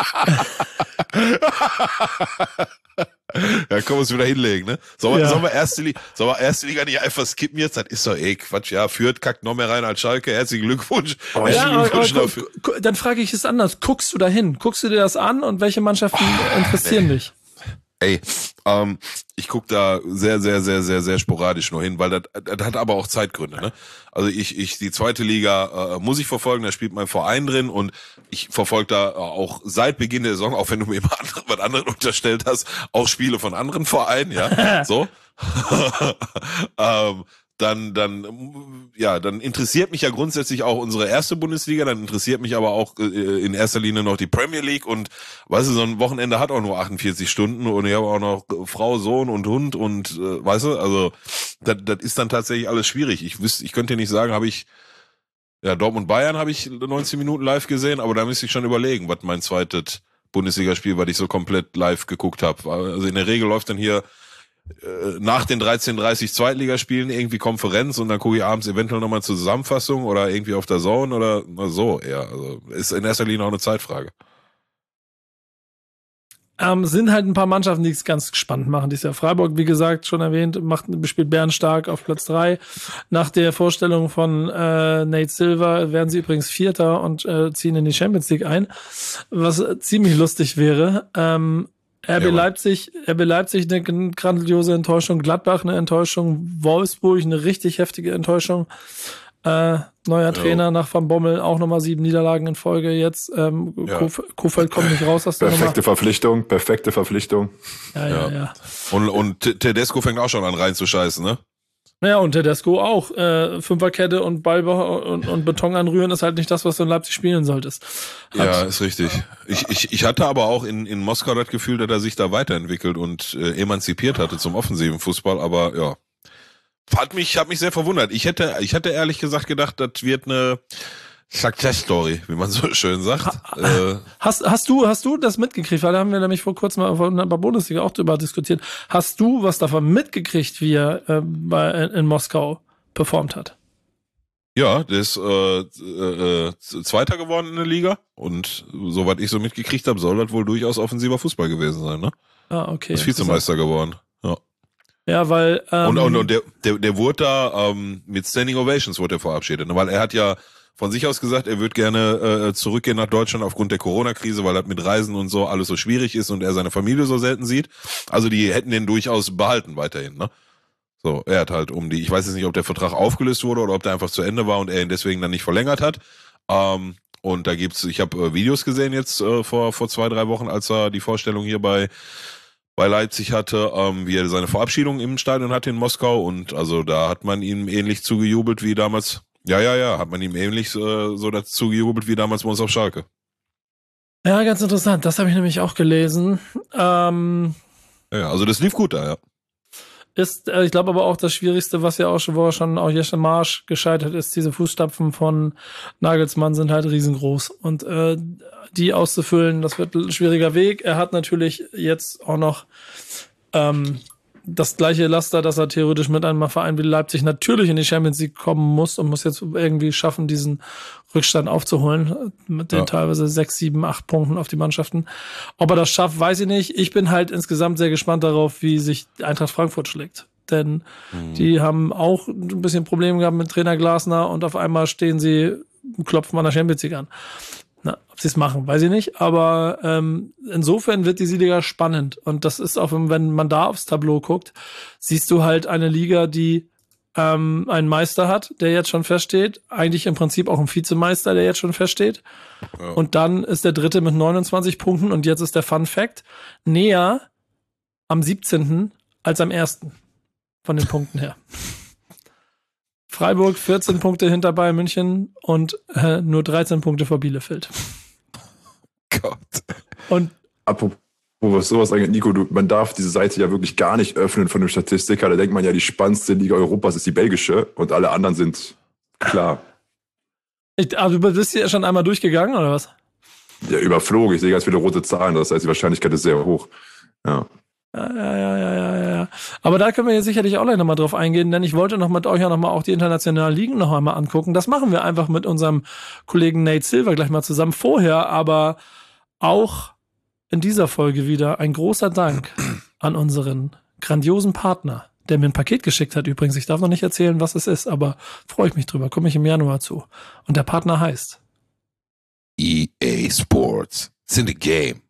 Ja, können wir uns wieder hinlegen, ne? Sollen wir erste Liga nicht einfach skippen jetzt? Das ist doch Quatsch. Ja, Fürth kackt noch mehr rein als Schalke. Herzlichen Glückwunsch. Dafür. Dann frage ich es anders. Guckst du da hin? Guckst du dir das an und welche Mannschaften interessieren dich? Ey, ich guck da sehr, sehr, sehr, sehr, sehr sporadisch nur hin, weil das hat aber auch Zeitgründe, ne? Also die 2. Liga muss ich verfolgen, da spielt mein Verein drin und ich verfolge da auch seit Beginn der Saison, auch wenn du mir immer was anderes unterstellt hast, auch Spiele von anderen Vereinen, ja, so. Dann interessiert mich ja grundsätzlich auch unsere erste Bundesliga, dann interessiert mich aber auch in erster Linie noch die Premier League und weißt du, so ein Wochenende hat auch nur 48 Stunden und ich habe auch noch Frau, Sohn und Hund und weißt du, also das ist dann tatsächlich alles schwierig. Ich könnte dir nicht sagen, Dortmund-Bayern habe ich 19 Minuten live gesehen, aber da müsste ich schon überlegen, was mein zweites Bundesligaspiel, was ich so komplett live geguckt habe. Also in der Regel läuft dann hier nach den 13:30 Zweitligaspielen irgendwie Konferenz und dann gucke ich abends eventuell nochmal zur Zusammenfassung oder irgendwie auf der Zone oder so eher. Also ist in erster Linie auch eine Zeitfrage. Sind halt ein paar Mannschaften, die es ganz spannend machen. Dieses Jahr Freiburg, wie gesagt, schon erwähnt, spielt Bärenstark auf Platz 3. Nach der Vorstellung von Nate Silver werden sie übrigens Vierter und ziehen in die Champions League ein, was ziemlich lustig wäre. RB Leipzig eine grandiose Enttäuschung, Gladbach eine Enttäuschung, Wolfsburg eine richtig heftige Enttäuschung. Neuer Trainer nach Van Bommel, auch nochmal 7 Niederlagen in Folge jetzt. Kofeld kommt nicht raus aus der perfekte Verpflichtung. Ja. Und Tedesco fängt auch schon an reinzuscheißen, ne? Naja, und Tedesco auch. Fünferkette und Ball und Beton anrühren ist halt nicht das, was du in Leipzig spielen solltest. Ja, ist richtig. Ich hatte aber auch in Moskau das Gefühl, dass er sich da weiterentwickelt und emanzipiert hatte zum offensiven Fußball, aber ja. Hat mich sehr verwundert. Ich hätte ehrlich gesagt gedacht, das wird eine Success-Story, wie man so schön sagt. Hast du das mitgekriegt? Weil da haben wir nämlich vor kurzem mal bei Bundesliga auch drüber diskutiert. Hast du was davon mitgekriegt, wie er in Moskau performt hat? Ja, der ist Zweiter geworden in der Liga und soweit ich so mitgekriegt habe, soll das wohl durchaus offensiver Fußball gewesen sein, ne? Ah, okay. Ist Vizemeister geworden. Ja. Ja, weil Und der wurde da mit Standing Ovations wurde er verabschiedet, ne? Weil er hat ja von sich aus gesagt, er würde gerne zurückgehen nach Deutschland aufgrund der Corona-Krise, weil das mit Reisen und so alles so schwierig ist und er seine Familie so selten sieht. Also die hätten den durchaus behalten weiterhin, ne? So, er hat halt ich weiß jetzt nicht, ob der Vertrag aufgelöst wurde oder ob der einfach zu Ende war und er ihn deswegen dann nicht verlängert hat. Und da ich habe Videos gesehen jetzt vor 2-3 Wochen, als er die Vorstellung hier bei Leipzig hatte, wie er seine Verabschiedung im Stadion hatte in Moskau, und also da hat man ihm ähnlich zugejubelt wie damals. Ja, hat man ihm ähnlich so dazu gejubelt wie damals bei uns auf Schalke. Ja, ganz interessant. Das habe ich nämlich auch gelesen. Ja, also das lief gut da, ja. Ich glaube aber auch das Schwierigste, wo schon auch Jesse Marsch gescheitert ist, diese Fußstapfen von Nagelsmann sind halt riesengroß. Und die auszufüllen, das wird ein schwieriger Weg. Er hat natürlich jetzt auch noch das gleiche Laster, dass er theoretisch mit einem Verein wie Leipzig natürlich in die Champions League kommen muss und muss jetzt irgendwie schaffen, diesen Rückstand aufzuholen mit den teilweise 6, 7, 8 Punkten auf die Mannschaften. Ob er das schafft, weiß ich nicht. Ich bin halt insgesamt sehr gespannt darauf, wie sich Eintracht Frankfurt schlägt. Denn die haben auch ein bisschen Probleme gehabt mit Trainer Glasner und auf einmal klopfen an der Champions League an. Na, ob sie es machen, weiß ich nicht. Aber insofern wird diese Liga spannend. Und das ist auch, wenn man da aufs Tableau guckt, siehst du halt eine Liga, die einen Meister hat, der jetzt schon feststeht. Eigentlich im Prinzip auch ein Vizemeister, der jetzt schon feststeht. Ja. Und dann ist der dritte mit 29 Punkten. Und jetzt ist der Fun Fact näher am 17. als am 1. von den Punkten her. Freiburg 14 Punkte hinter Bayern München und nur 13 Punkte vor Bielefeld. Gott. Und apropos was sowas angeht, Nico, man darf diese Seite ja wirklich gar nicht öffnen von dem Statistiker. Da denkt man ja, die spannendste Liga Europas ist die belgische und alle anderen sind klar. Aber du bist hier schon einmal durchgegangen, oder was? Ja, überflogen. Ich sehe ganz viele rote Zahlen. Das heißt, die Wahrscheinlichkeit ist sehr hoch. Ja. Ja. Aber da können wir jetzt sicherlich auch gleich nochmal drauf eingehen, denn ich wollte noch mit euch auch die internationalen Ligen noch einmal angucken. Das machen wir einfach mit unserem Kollegen Nate Silver gleich mal zusammen. Vorher aber auch in dieser Folge wieder ein großer Dank an unseren grandiosen Partner, der mir ein Paket geschickt hat übrigens. Ich darf noch nicht erzählen, was es ist, aber freue ich mich drüber. Komme ich im Januar zu. Und der Partner heißt EA Sports. It's in the game.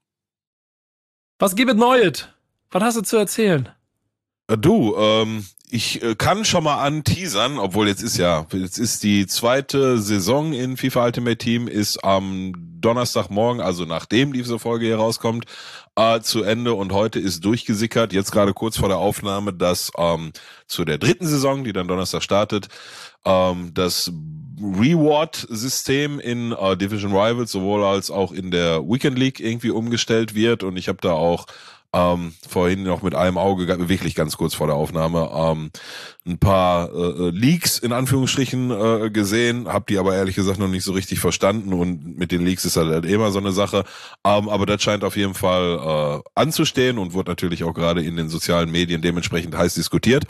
Was gibt es Neues? Was hast du zu erzählen? Du, ich kann schon mal anteasern, obwohl jetzt ist die zweite Saison in FIFA Ultimate Team ist am Donnerstagmorgen, also nachdem diese Folge hier rauskommt, zu Ende, und heute ist durchgesickert, jetzt gerade kurz vor der Aufnahme, dass zu der dritten Saison, die dann Donnerstag startet, das Reward-System in Division Rivals sowohl als auch in der Weekend League irgendwie umgestellt wird, und ich habe da auch vorhin noch mit einem Auge, wirklich ganz kurz vor der Aufnahme, ein paar Leaks in Anführungsstrichen gesehen, habe die aber ehrlich gesagt noch nicht so richtig verstanden, und mit den Leaks ist halt immer so eine Sache, aber das scheint auf jeden Fall anzustehen und wurde natürlich auch gerade in den sozialen Medien dementsprechend heiß diskutiert.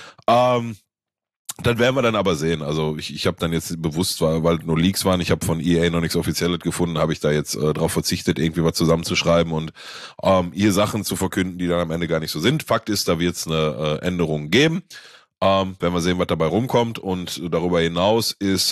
Das werden wir dann aber sehen. Also ich habe dann jetzt bewusst, weil nur Leaks waren, ich habe von EA noch nichts Offizielles gefunden, habe ich da jetzt drauf verzichtet, irgendwie was zusammenzuschreiben und ihr Sachen zu verkünden, die dann am Ende gar nicht so sind. Fakt ist, da wird es eine Änderung geben. Werden wir sehen, was dabei rumkommt. Und darüber hinaus ist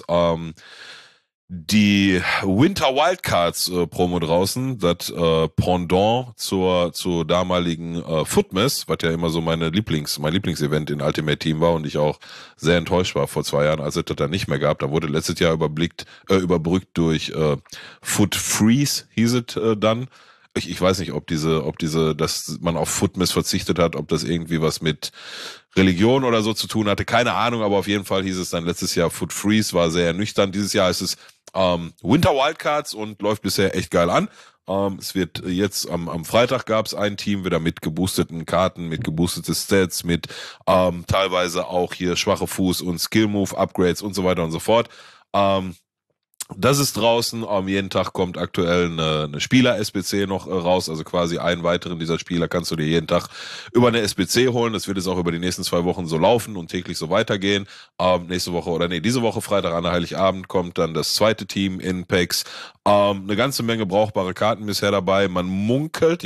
die Winter Wildcards Promo draußen, das Pendant zur damaligen Footmess, was ja immer so mein Lieblingsevent in Ultimate Team war, und ich auch sehr enttäuscht war vor 2 Jahren, als es das dann nicht mehr gab. Da wurde letztes Jahr überbrückt durch Foot Freeze, hieß es dann. Ich weiß nicht, ob dass man auf Footmess verzichtet hat, ob das irgendwie was mit Religion oder so zu tun hatte, keine Ahnung, aber auf jeden Fall hieß es dann letztes Jahr Foot Freeze, war sehr ernüchternd. Dieses Jahr ist es Winter Wildcards und läuft bisher echt geil an. Es wird jetzt am Freitag gab es ein Team wieder mit geboosteten Karten, mit geboosteten Stats, mit teilweise auch hier schwache Fuß und Skill Move Upgrades und so weiter und so fort. Das ist draußen. Jeden Tag kommt aktuell eine Spieler-SBC noch raus. Also quasi einen weiteren dieser Spieler kannst du dir jeden Tag über eine SBC holen. Das wird jetzt auch über die nächsten 2 Wochen so laufen und täglich so weitergehen. Diese Woche Freitag an Heiligabend kommt dann das zweite Team in PAX. Eine ganze Menge brauchbare Karten bisher dabei. Man munkelt,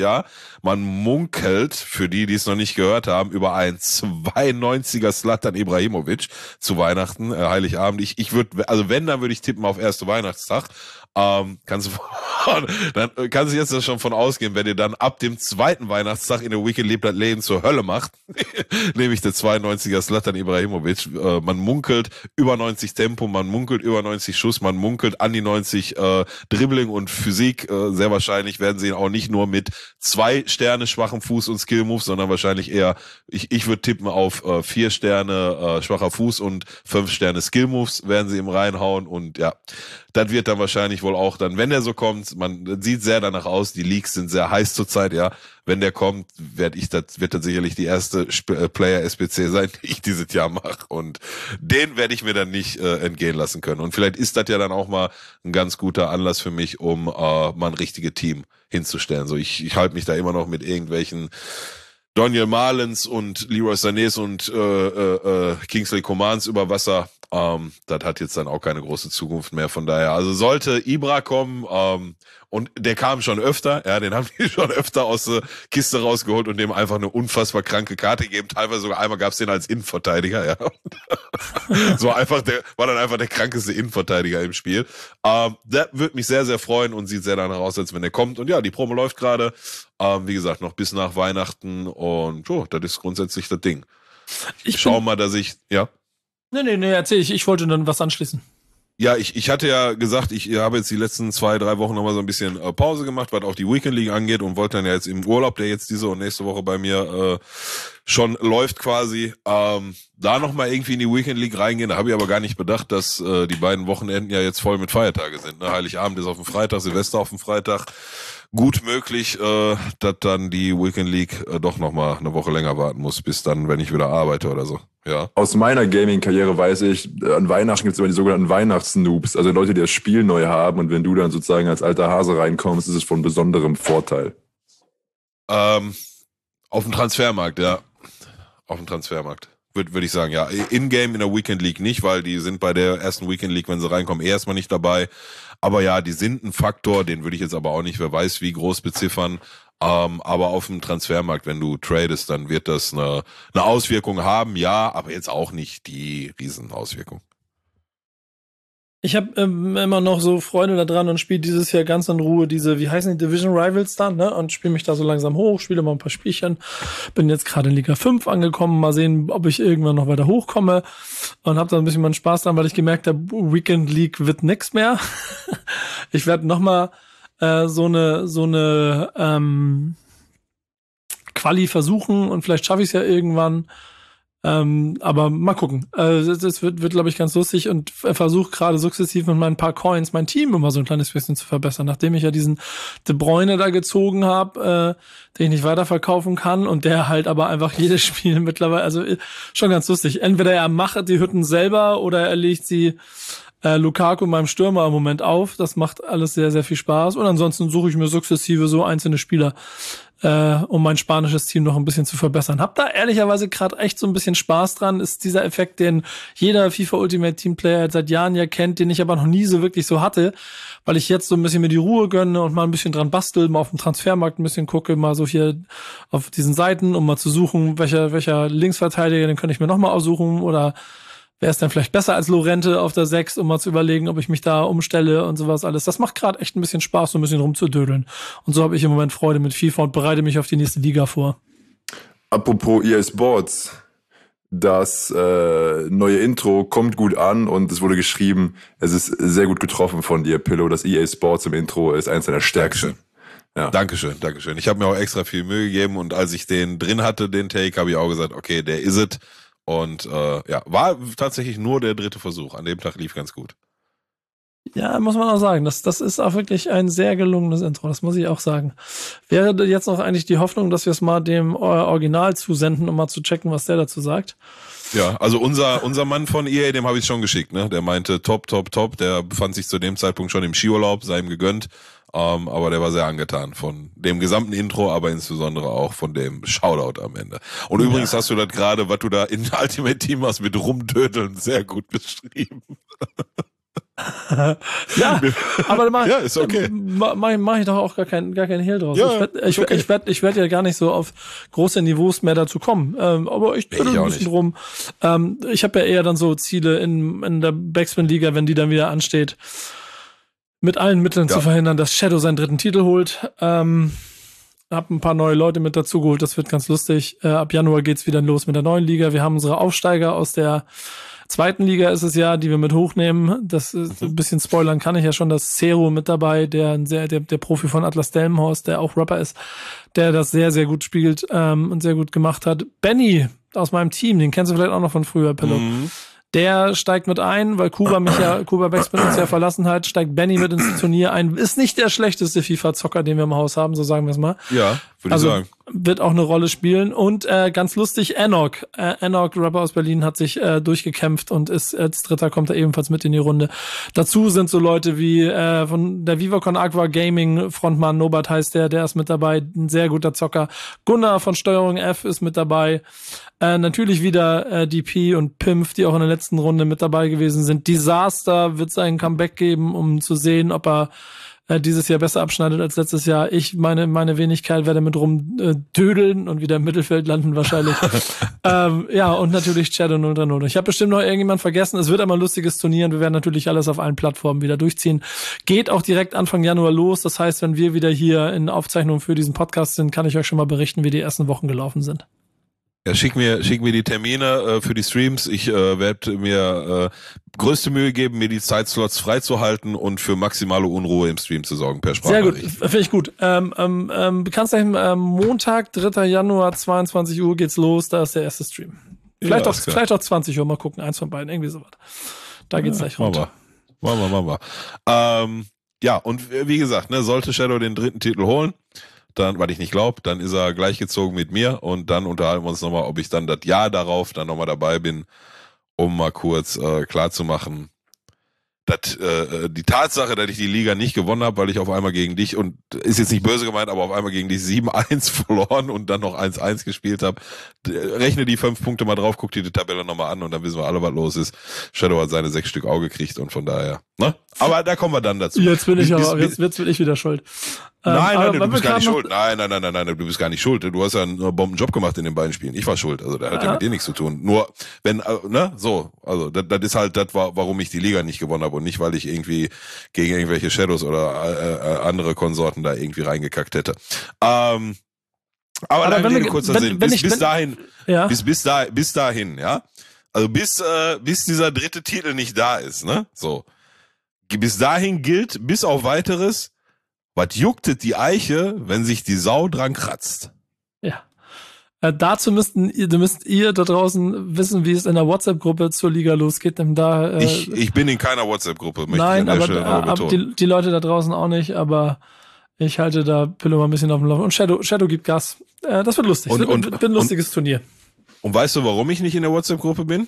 für die es noch nicht gehört haben, über einen 92er Zlatan Ibrahimovic zu Weihnachten, Heiligabend. Ich würde, also wenn, dann würde ich tippen auf erste Weihnachtstag. Dann kannst du jetzt das schon von ausgehen, wenn ihr dann ab dem zweiten Weihnachtstag in der Weekend lebt das Leben zur Hölle macht, nämlich der 92er Zlatan Ibrahimovic. Man munkelt über 90 Tempo, man munkelt über 90 Schuss, man munkelt an die 90 Dribbling und Physik. Sehr wahrscheinlich werden sie ihn auch nicht nur mit 2 Sterne schwachem Fuß und Skill Moves, sondern wahrscheinlich eher, ich würde tippen auf 4 Sterne schwacher Fuß und 5 Sterne Skill Moves werden sie ihm reinhauen und ja, das wird dann wahrscheinlich wohl auch dann, wenn der so kommt, man sieht sehr danach aus, die Leaks sind sehr heiß zurzeit, ja. Wenn der kommt, wird das sicherlich die erste Player-SBC sein, die ich dieses Jahr mache. Und den werde ich mir dann nicht entgehen lassen können. Und vielleicht ist das ja dann auch mal ein ganz guter Anlass für mich, um mal ein richtiges Team hinzustellen. So, ich halte mich da immer noch mit irgendwelchen Daniel Marlens und Leroy Sanés und Kingsley Comans über Wasser. Das hat jetzt dann auch keine große Zukunft mehr. Von daher, also sollte Ibra kommen, und der kam schon öfter, ja, den haben die schon öfter aus der Kiste rausgeholt und dem einfach eine unfassbar kranke Karte gegeben. Teilweise sogar einmal gab's den als Innenverteidiger, ja. So einfach, war dann einfach der krankeste Innenverteidiger im Spiel. Der würde mich sehr, sehr freuen und sieht sehr danach aus, als wenn der kommt. Und ja, die Promo läuft gerade. Wie gesagt, noch bis nach Weihnachten und das ist grundsätzlich das Ding. Schau mal, dass ich, ja. Nee, erzähl ich. Ich wollte dann was anschließen. Ja, ich hatte ja gesagt, ich habe jetzt die letzten 2-3 Wochen nochmal so ein bisschen Pause gemacht, was auch die Weekend League angeht und wollte dann ja jetzt im Urlaub, der jetzt diese und nächste Woche bei mir schon läuft quasi, da nochmal irgendwie in die Weekend League reingehen. Da habe ich aber gar nicht bedacht, dass die beiden Wochenenden ja jetzt voll mit Feiertage sind. Ne? Heiligabend ist auf dem Freitag, Silvester auf dem Freitag. Gut möglich, dass dann die Weekend League doch nochmal eine Woche länger warten muss, bis dann, wenn ich wieder arbeite oder so. Ja. Aus meiner Gaming-Karriere weiß ich, an Weihnachten gibt es immer die sogenannten Weihnachtsnoobs, also Leute, die das Spiel neu haben und wenn du dann sozusagen als alter Hase reinkommst, ist es von besonderem Vorteil. Auf dem Transfermarkt, ja. Auf dem Transfermarkt. Würde ich sagen, ja. In-game in der Weekend League nicht, weil die sind bei der ersten Weekend League, wenn sie reinkommen, erstmal nicht dabei. Aber ja, die sind ein Faktor, den würde ich jetzt aber auch nicht, wer weiß wie groß beziffern. Aber auf dem Transfermarkt, wenn du tradest, dann wird das eine Auswirkung haben, ja, aber jetzt auch nicht die Riesenauswirkung. Ich habe immer noch so Freunde da dran und spiele dieses Jahr ganz in Ruhe diese, wie heißen die, Division Rivals dann, ne? Und spiele mich da so langsam hoch, spiele mal ein paar Spielchen. Bin jetzt gerade in Liga 5 angekommen, mal sehen, ob ich irgendwann noch weiter hochkomme. Und habe da ein bisschen meinen Spaß dran, weil ich gemerkt habe, Weekend League wird nix mehr. Ich werde noch mal so eine Quali versuchen und vielleicht schaffe ich es ja irgendwann. Aber mal gucken. Das wird glaube ich, ganz lustig und versuche gerade sukzessiv mit meinen paar Coins mein Team immer so ein kleines bisschen zu verbessern. Nachdem ich ja diesen De Bruyne da gezogen habe, den ich nicht weiterverkaufen kann und der halt aber einfach jedes Spiel mittlerweile, also schon ganz lustig. Entweder er macht die Hütten selber oder er legt sie Lukaku, meinem Stürmer im Moment auf. Das macht alles sehr, sehr viel Spaß. Und ansonsten suche ich mir sukzessive so einzelne Spieler, um mein spanisches Team noch ein bisschen zu verbessern. Hab da ehrlicherweise gerade echt so ein bisschen Spaß dran. Ist dieser Effekt, den jeder FIFA Ultimate Team Player seit Jahren ja kennt, den ich aber noch nie so wirklich so hatte, weil ich jetzt so ein bisschen mir die Ruhe gönne und mal ein bisschen dran bastel, mal auf dem Transfermarkt ein bisschen gucke, mal so hier auf diesen Seiten, um mal zu suchen, welcher Linksverteidiger, den könnte ich mir nochmal aussuchen oder wer ist denn vielleicht besser als Lorente auf der 6, um mal zu überlegen, ob ich mich da umstelle und sowas alles. Das macht gerade echt ein bisschen Spaß, so ein bisschen rumzudödeln. Und so habe ich im Moment Freude mit FIFA und bereite mich auf die nächste Liga vor. Apropos EA Sports, das neue Intro kommt gut an und es wurde geschrieben, es ist sehr gut getroffen von dir, Pillow. Das EA Sports im Intro ist eins deiner stärksten. Ja. Dankeschön. Ich habe mir auch extra viel Mühe gegeben und als ich den drin hatte, den Take, habe ich auch gesagt, okay, der is it. Und war tatsächlich nur der 3. Versuch. An dem Tag lief ganz gut. Ja, muss man auch sagen. Das ist auch wirklich ein sehr gelungenes Intro, das muss ich auch sagen. Wäre jetzt noch eigentlich die Hoffnung, dass wir es mal dem Original zusenden, um mal zu checken, was der dazu sagt. Ja, also unser Mann von EA, dem habe ich schon geschickt, ne? Der meinte top. Der befand sich zu dem Zeitpunkt schon im Skiurlaub, sei ihm gegönnt. Aber der war sehr angetan von dem gesamten Intro, aber insbesondere auch von dem Shoutout am Ende. Und übrigens hast du das gerade, was du da in Ultimate Team hast mit Rumdödeln, sehr gut beschrieben. Ja, aber ja, ist okay. Mach ich doch auch gar kein Hehl draus. Ja, ich werd ja gar nicht so auf große Niveaus mehr dazu kommen. Aber ich tüdel ein bisschen rum. Ich habe ja eher dann so Ziele in der Backspin-Liga, wenn die dann wieder ansteht, mit allen Mitteln zu verhindern, dass Shadow seinen 3. Titel holt. Hab ein paar neue Leute mit dazu geholt, das wird ganz lustig. Ab Januar geht's wieder los mit der neuen Liga. Wir haben unsere Aufsteiger aus der 2. Liga ist es ja, die wir mit hochnehmen. Das ist ein bisschen spoilern kann ich ja schon, dass Zero mit dabei, der Profi von Atlas Delmenhorst, der auch Rapper ist, der das sehr, sehr gut spielt und sehr gut gemacht hat. Benny aus meinem Team, den kennst du vielleicht auch noch von früher, Pillow. Der steigt mit ein, weil Kuba Backspin uns ja verlassen hat, steigt Benny mit ins Turnier ein. Ist nicht der schlechteste FIFA-Zocker, den wir im Haus haben, so sagen wir es mal. Ja, würde ich sagen. Wird auch eine Rolle spielen. Und ganz lustig, Enoch, Rapper aus Berlin, hat sich durchgekämpft und ist als Dritter, kommt er ebenfalls mit in die Runde. Dazu sind so Leute wie von der VivaCon Aqua Gaming Frontmann, Norbert heißt der ist mit dabei, ein sehr guter Zocker. Gunnar von Steuerung F ist mit dabei. Natürlich wieder DP und Pimpf, die auch in der letzten Runde mit dabei gewesen sind. Disaster wird sein Comeback geben, um zu sehen, ob er dieses Jahr besser abschneidet als letztes Jahr. Ich, meine Wenigkeit, werde mit dödeln und wieder im Mittelfeld landen wahrscheinlich. Ja, und natürlich Shadow 030. Ich habe bestimmt noch irgendjemand vergessen. Es wird einmal ein lustiges Turnier und wir werden natürlich alles auf allen Plattformen wieder durchziehen. Geht auch direkt Anfang Januar los. Das heißt, wenn wir wieder hier in Aufzeichnung für diesen Podcast sind, kann ich euch schon mal berichten, wie die ersten Wochen gelaufen sind. Ja, schick mir die Termine für die Streams. Ich werde mir größte Mühe geben, mir die Zeitslots freizuhalten und für maximale Unruhe im Stream zu sorgen per Sprachnachricht. Sehr gut, finde ich gut. Kannst du Montag, 3. Januar, 22 Uhr geht's los, da ist der erste Stream. Vielleicht auch 20 Uhr, mal gucken, eins von beiden, irgendwie sowas. Da geht's gleich runter. Machen wir. Ja, und wie gesagt, ne, sollte Shadow den 3. Titel holen, dann, weil ich nicht glaube, dann ist er gleichgezogen mit mir und dann unterhalten wir uns nochmal, ob ich dann das Jahr darauf dann nochmal dabei bin, um mal kurz klarzumachen, dass die Tatsache, dass ich die Liga nicht gewonnen habe, weil ich auf einmal gegen dich, und ist jetzt nicht böse gemeint, aber auf einmal gegen dich 7-1 verloren und dann noch 1-1 gespielt habe, rechne die 5 Punkte mal drauf, guck dir die Tabelle nochmal an und dann wissen wir alle, was los ist. Shadow hat seine 6 Stück Auge gekriegt und von daher, ne? Aber da kommen wir dann dazu. Jetzt bin ich jetzt bin ich wieder schuld. Nein, du bist gar nicht schuld. Nein, du bist gar nicht schuld. Du hast ja einen Bombenjob gemacht in den beiden Spielen. Ich war schuld. Also, da hat ja mit dir nichts zu tun. Nur, wenn, ne, so. Also, das ist halt das, warum ich die Liga nicht gewonnen habe und nicht, weil ich irgendwie gegen irgendwelche Shadows oder andere Konsorten da irgendwie reingekackt hätte. Aber lange Rede, kurzer Sinn. Bis dahin, ja. Also, bis dieser 3. Titel nicht da ist, ne, so. Bis dahin gilt, bis auf Weiteres, was jucktet die Eiche, wenn sich die Sau dran kratzt? Ja. Dazu müsst ihr da draußen wissen, wie es in der WhatsApp-Gruppe zur Liga losgeht. Denn da, ich bin in keiner WhatsApp-Gruppe. Nein, aber die Leute da draußen auch nicht. Aber ich halte da Pillow mal ein bisschen auf dem Lauf. Und Shadow gibt Gas. Das wird lustig. Wird ein lustiges Turnier. Und weißt du, warum ich nicht in der WhatsApp-Gruppe bin?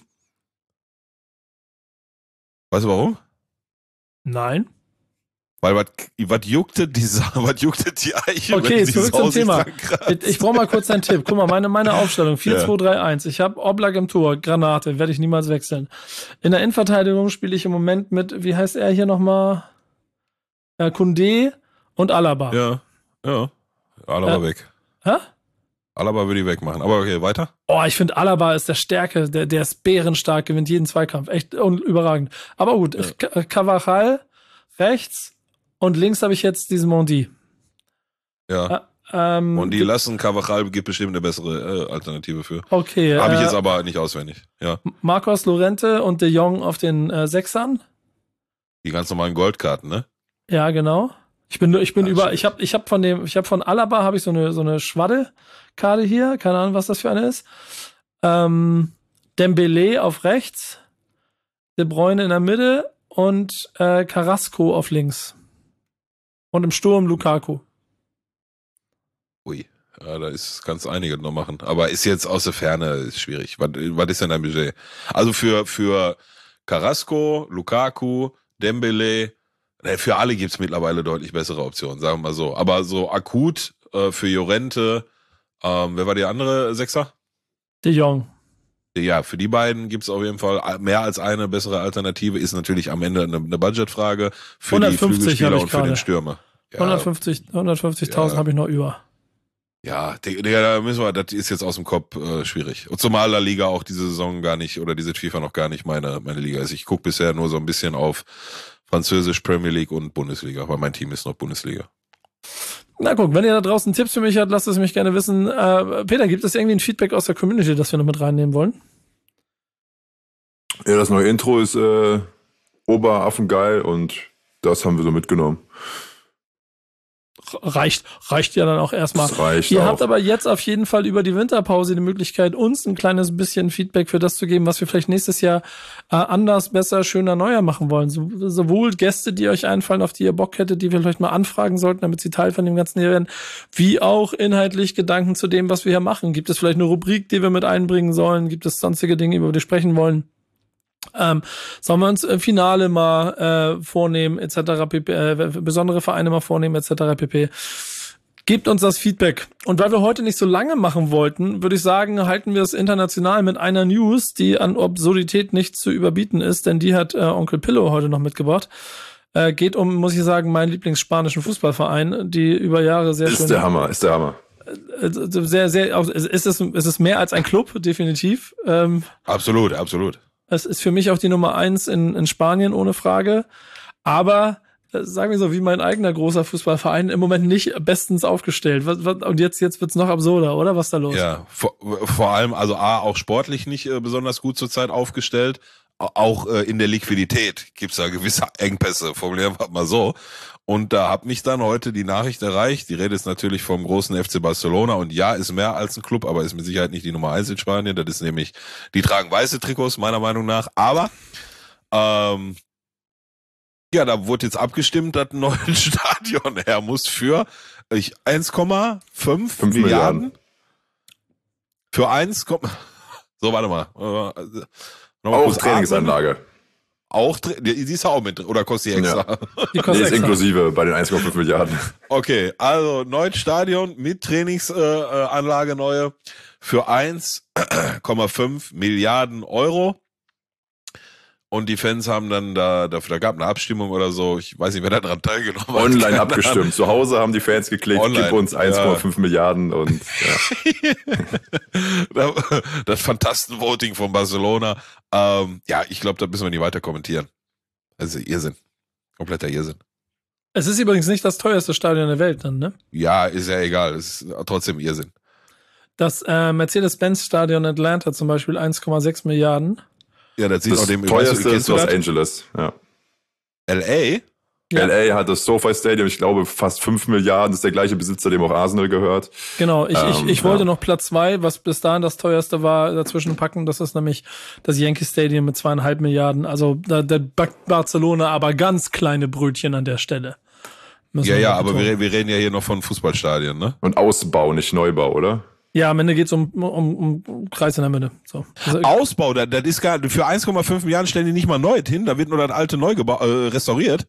Weißt du warum? Nein. Weil was juckte die Eiche? Okay, zurück zum Thema. Ich brauche mal kurz einen Tipp. Guck mal, meine Aufstellung 4-2-3-1. Ich habe Oblak im Tor, Granate, werde ich niemals wechseln. In der Innenverteidigung spiele ich im Moment mit, wie heißt er hier nochmal? Koundé und Alaba. Ja. Alaba weg. Hä? Alaba würde ich wegmachen. Aber okay, weiter. Oh, ich finde Alaba ist der Stärke, der ist bärenstark, gewinnt jeden Zweikampf. Echt überragend. Aber gut, Carvajal rechts. Und links habe ich jetzt diesen Mondi. Ja. Und die lassen Carvajal gibt bestimmt eine bessere Alternative für. Okay. Habe ich jetzt aber nicht auswendig. Ja. Marcos Llorente und De Jong auf den Sechsern. Die ganz normalen Goldkarten, ne? Ja, genau. Ich habe von Alaba habe ich so eine Schwadde-Karte hier. Keine Ahnung, was das für eine ist. Dembele auf rechts. De Bruyne in der Mitte. und Carrasco auf links. Und im Sturm Lukaku. Ui, ja, da kannst einiges noch machen. Aber ist jetzt aus der Ferne ist schwierig. Was ist denn dein Budget? Also für Carrasco, Lukaku, Dembele, für alle gibt's mittlerweile deutlich bessere Optionen, sagen wir mal so. Aber so akut für Llorente, wer war die andere Sechser? De Jong. Ja, für die beiden gibt's auf jeden Fall mehr als eine bessere Alternative. Ist natürlich am Ende eine Budgetfrage für 150 die Flügelspieler und für gerade. den Stürmer. Ja, 150.000 habe ich noch über. ja, da müssen wir, das ist jetzt aus dem Kopf schwierig. Und zumal La Liga auch diese Saison gar nicht, oder diese FIFA noch gar nicht meine Liga ist. Ich gucke bisher nur so ein bisschen auf Französisch, Premier League und Bundesliga, weil mein Team ist noch Bundesliga. Na guck, wenn ihr da draußen Tipps für mich habt, lasst es mich gerne wissen. Peter, gibt es irgendwie ein Feedback aus der Community, das wir noch mit reinnehmen wollen? Ja, das neue Intro ist oberaffengeil und das haben wir so mitgenommen. Reicht ja dann auch erstmal. Das reicht Ihr auch. habt aber jetzt auf jeden Fall über die Winterpause die Möglichkeit, uns ein kleines bisschen Feedback für das zu geben, was wir vielleicht nächstes Jahr anders, besser, schöner, neuer machen wollen. Sowohl Gäste, die euch einfallen, auf die ihr Bock hättet, die wir vielleicht mal anfragen sollten, damit sie Teil von dem Ganzen hier werden, wie auch inhaltlich Gedanken zu dem, was wir hier machen. Gibt es vielleicht eine Rubrik, die wir mit einbringen sollen? Gibt es sonstige Dinge, über die wir sprechen wollen? Sollen wir uns Finale mal vornehmen, etc. pp. Besondere Vereine mal vornehmen, etc. pp. Gebt uns das Feedback. Und weil wir heute nicht so lange machen wollten, würde ich sagen, halten wir es international mit einer News, die an Absurdität nicht zu überbieten ist, denn die hat Onkel Pillow heute noch mitgebracht. Geht um, muss ich sagen, meinen Lieblingsspanischen Fußballverein, die über Jahre sehr schön... Ist der Hammer. Sehr, sehr, es ist mehr als ein Club, definitiv. Absolut. Es ist für mich auch die Nummer 1 in Spanien, ohne Frage. Aber, sagen wir so, wie mein eigener großer Fußballverein, im Moment nicht bestens aufgestellt. Und jetzt wird's noch absurder, oder? Was ist da los? Ja, vor allem, also auch sportlich nicht besonders gut zurzeit aufgestellt. Auch in der Liquidität gibt's da gewisse Engpässe, formulieren wir mal so. Und da hat mich dann heute die Nachricht erreicht. Die Rede ist natürlich vom großen FC Barcelona. Und ja, ist mehr als ein Club, aber ist mit Sicherheit nicht die Nummer 1 in Spanien. Das ist nämlich, die tragen weiße Trikots, meiner Meinung nach. Aber, ja, da wurde jetzt abgestimmt, dass ein neues Stadion her muss für 1,5 Milliarden. Für 1, so, warte mal. Auch Trainingsanlage. Auch, die ist auch mit, oder kostet die extra? Ja. Die kostet extra. Inklusive bei den 1,5 Milliarden. Okay, also neues Stadion mit Trainingsanlage neue für 1,5 Milliarden Euro. Und die Fans haben dann da gab eine Abstimmung oder so, ich weiß nicht, wer da dran teilgenommen hat. Online abgestimmt. Zu Hause haben die Fans geklickt, Online, gib uns 1,5 Milliarden und ja. Das Fantastenvoting von Barcelona. Ja, ich glaube, da müssen wir nicht weiter kommentieren. Also Irrsinn. Kompletter Irrsinn. Es ist übrigens nicht das teuerste Stadion der Welt dann, ne? Ja, ist ja egal. Es ist trotzdem Irrsinn. Das Mercedes-Benz-Stadion Atlanta zum Beispiel 1,6 Milliarden. Ja, das sieht das auch dem teuerste ist Los Angeles. Ja. LA? Ja. LA hat das SoFi Stadium, ich glaube, fast 5 Milliarden. Das ist der gleiche Besitzer, dem auch Arsenal gehört. Genau, ich wollte noch Platz 2, was bis dahin das teuerste war, dazwischen packen. Das ist nämlich das Yankee Stadium mit 2,5 Milliarden. Also da backt Barcelona aber ganz kleine Brötchen an der Stelle. Ja, aber wir reden ja hier noch von Fußballstadien, ne? Und Ausbau, nicht Neubau, oder? Ja, am Ende geht's um Kreis in der Mitte. So. Ausbau, das ist gar für 1,5 Milliarden stellen die nicht mal neu hin, da wird nur das alte neu restauriert.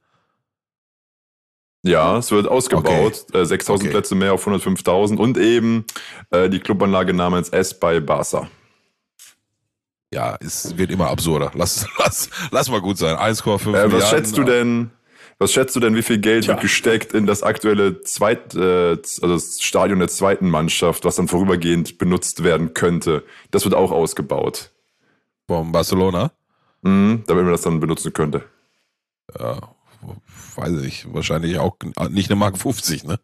Ja, es wird ausgebaut, okay. 6.000 Plätze mehr auf 105.000 und eben die Clubanlage namens S bei Barca. Ja, es wird immer absurder. Lass mal gut sein. 1,5 Milliarden. Was schätzt du denn, wie viel Geld wird gesteckt in das aktuelle also das Stadion der zweiten Mannschaft, was dann vorübergehend benutzt werden könnte? Das wird auch ausgebaut. Vom Barcelona? Damit man das dann benutzen könnte. Ja, weiß ich nicht. Wahrscheinlich auch nicht eine Mark 50, ne?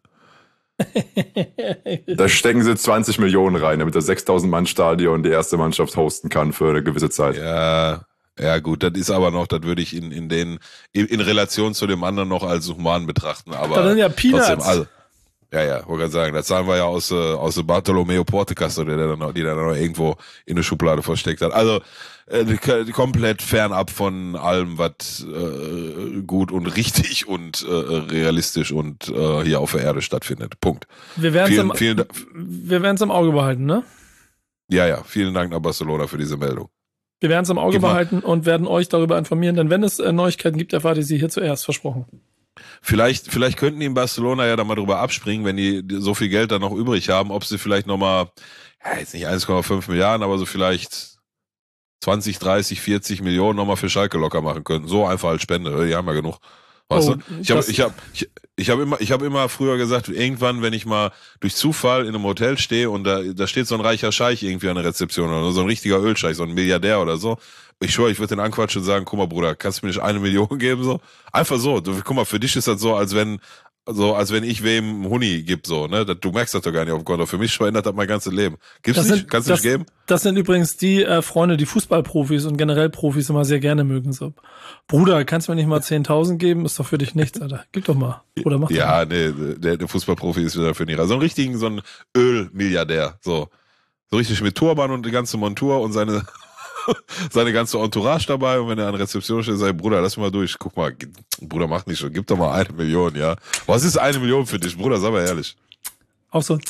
Da stecken sie 20 Millionen rein, damit das 6.000-Mann-Stadion die erste Mannschaft hosten kann für eine gewisse Zeit. Ja gut, das ist aber noch, das würde ich in Relation zu dem anderen noch als human betrachten, aber das sind ja Peanuts. Trotzdem, also, Ja, wollte gerade sagen, das zahlen wir ja aus der Bartolomeo Portekasse, die der dann noch irgendwo in der Schublade versteckt hat. Also komplett fernab von allem, was gut und richtig und realistisch und hier auf der Erde stattfindet. Punkt. Wir werden es im Auge behalten, ne? Ja, vielen Dank nach Barcelona für diese Meldung. Wir werden es im Auge behalten und werden euch darüber informieren, denn wenn es Neuigkeiten gibt, erfahrt ihr sie hier zuerst, versprochen. Vielleicht könnten die in Barcelona ja da mal drüber abspringen, wenn die so viel Geld dann noch übrig haben, ob sie vielleicht nochmal, jetzt nicht 1,5 Milliarden, aber so vielleicht 20, 30, 40 Millionen nochmal für Schalke locker machen könnten. So einfach als Spende, die haben ja genug. Weißt du? Ich hab immer früher gesagt, irgendwann, wenn ich mal durch Zufall in einem Hotel stehe und da steht so ein reicher Scheich irgendwie an der Rezeption oder so ein richtiger Ölscheich, so ein Milliardär oder so. Ich schwöre, ich würde den anquatschen und sagen, guck mal, Bruder, kannst du mir nicht 1 Million geben, so? Einfach so. Guck mal, für dich ist das so, als wenn ich wem Huni gib, so, ne? Du merkst das doch gar nicht auf Konto. Für mich verändert das mein ganzes Leben. Gibt's nicht? Kannst du nicht geben? Das sind übrigens die Freunde, die Fußballprofis und generell Profis immer sehr gerne mögen, so. Bruder, kannst du mir nicht mal 10.000 geben? Ist doch für dich nichts, Alter. Gib doch mal. Oder mach doch mal. Nee, der Fußballprofi ist wieder für nicht. So ein Ölmilliardär, so. So richtig mit Turban und die ganze Montur und seine ganze Entourage dabei, und wenn er an Rezeption steht, sagt, Bruder, lass mal durch, guck mal, Bruder, mach nicht schon, gib doch mal 1 Million, ja. Was ist 1 Million für dich, Bruder, sag mal ehrlich. Auch so.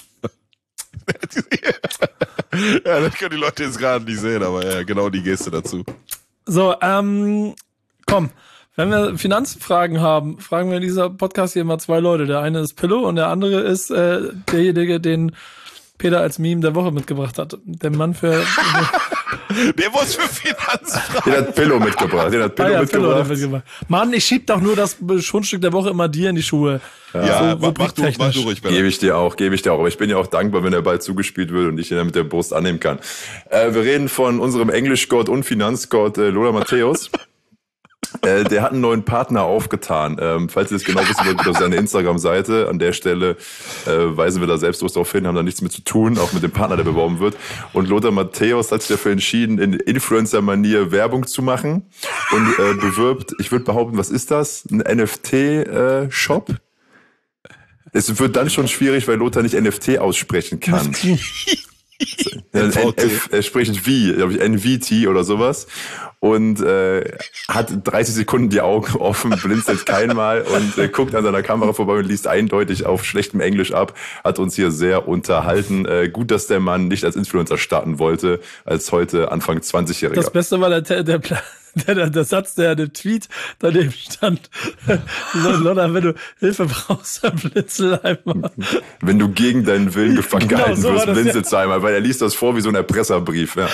Ja, das können die Leute jetzt gerade nicht sehen, aber ja, genau die Geste dazu. So, komm, wenn wir Finanzfragen haben, fragen wir in dieser Podcast hier immer 2 Leute. Der eine ist Pillow und der andere ist derjenige, den Peter als Meme der Woche mitgebracht hat. Der Mann für... Der muss für Finanzfragen. Den hat Pillow mitgebracht. Mitgebracht. Mann, ich schieb doch nur das Schundstück der Woche immer dir in die Schuhe. Ja, so, mach du ruhig. Gebe ich dir auch. Aber ich bin ja auch dankbar, wenn der Ball zugespielt wird und ich ihn dann mit der Brust annehmen kann. Wir reden von unserem Englischgott und Finanzgott Lothar Matthäus. Der hat einen neuen Partner aufgetan. Falls ihr das genau wissen wollt, auf seine Instagram-Seite. An der Stelle weisen wir da selbstlos darauf hin, haben da nichts mit zu tun, auch mit dem Partner, der beworben wird. Und Lothar Matthäus hat sich dafür entschieden, in Influencer-Manier Werbung zu machen und bewirbt, ich würde behaupten, was ist das? Ein NFT-Shop? Es wird dann schon schwierig, weil Lothar nicht NFT aussprechen kann. Er spricht wie, glaube ich, NVT oder sowas. Und hat 30 Sekunden die Augen offen, blinzelt keinmal und guckt an seiner Kamera vorbei und liest eindeutig auf schlechtem Englisch ab. Hat uns hier sehr unterhalten. Gut, dass der Mann nicht als Influencer starten wollte, als heute Anfang 20-Jähriger. Das Beste war der Satz, der Tweet daneben stand. Lothar, wenn du Hilfe brauchst, dann blinzel einmal. Wenn du gegen deinen Willen gefangen gehalten wirst, blinzelst einmal, weil er liest das vor wie so ein Erpresserbrief. Ja.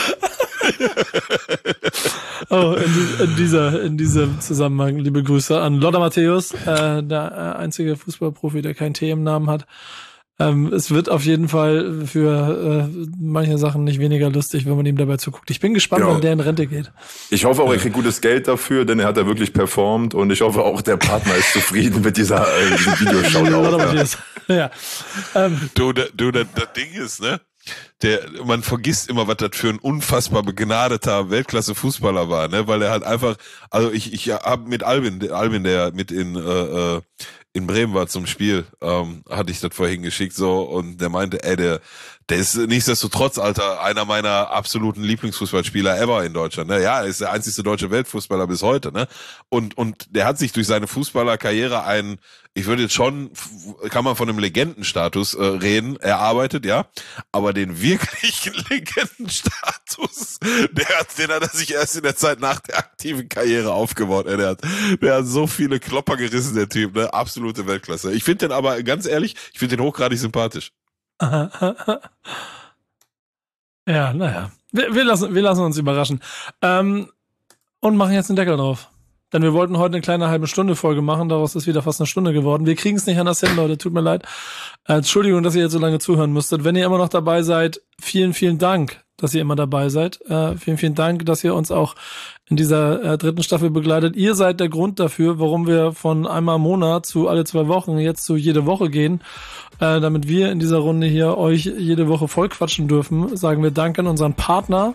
Oh, in diesem Zusammenhang liebe Grüße an Lothar Matthäus, der einzige Fußballprofi, der kein T im Namen hat. Es wird auf jeden Fall für manche Sachen nicht weniger lustig, wenn man ihm dabei zuguckt. Ich bin gespannt, wann der in Rente geht. Ich hoffe auch, er kriegt gutes Geld dafür, denn er hat da wirklich performt und ich hoffe auch, der Partner ist zufrieden mit diesem Videoschau. Ja. Du, das Ding ist, ne? Man vergisst immer, was das für ein unfassbar begnadeter Weltklasse-Fußballer war, ne? Weil er halt einfach, also ich habe mit Albin, der mit in Bremen war zum Spiel, hatte ich das vorhin geschickt, so, und der meinte, der ist nichtsdestotrotz, Alter, einer meiner absoluten Lieblingsfußballspieler ever in Deutschland, ne? Ja, er ist der einzigste deutsche Weltfußballer bis heute, ne? Und der hat sich durch seine Fußballerkarriere ich würde jetzt schon, kann man von einem Legendenstatus reden, erarbeitet, ja, aber den wirklichen Legendenstatus, den hat er sich erst in der Zeit nach der aktiven Karriere aufgebaut. Der hat so viele Klopper gerissen, der Typ, ne, absolute Weltklasse. Ich finde den aber, ganz ehrlich, ich finde den hochgradig sympathisch. Ja, naja, wir lassen uns überraschen und machen jetzt den Deckel drauf. Denn wir wollten heute eine kleine halbe Stunde Folge machen, daraus ist wieder fast eine Stunde geworden. Wir kriegen es nicht anders hin, Leute, tut mir leid. Entschuldigung, dass ihr jetzt so lange zuhören musstet. Wenn ihr immer noch dabei seid, vielen, vielen Dank, dass ihr immer dabei seid. Vielen, vielen Dank, dass ihr uns auch in dieser 3. Staffel begleitet. Ihr seid der Grund dafür, warum wir von einmal im Monat zu alle 2 Wochen jetzt zu jede Woche gehen. Damit wir in dieser Runde hier euch jede Woche voll quatschen dürfen, sagen wir Dank an unseren Partner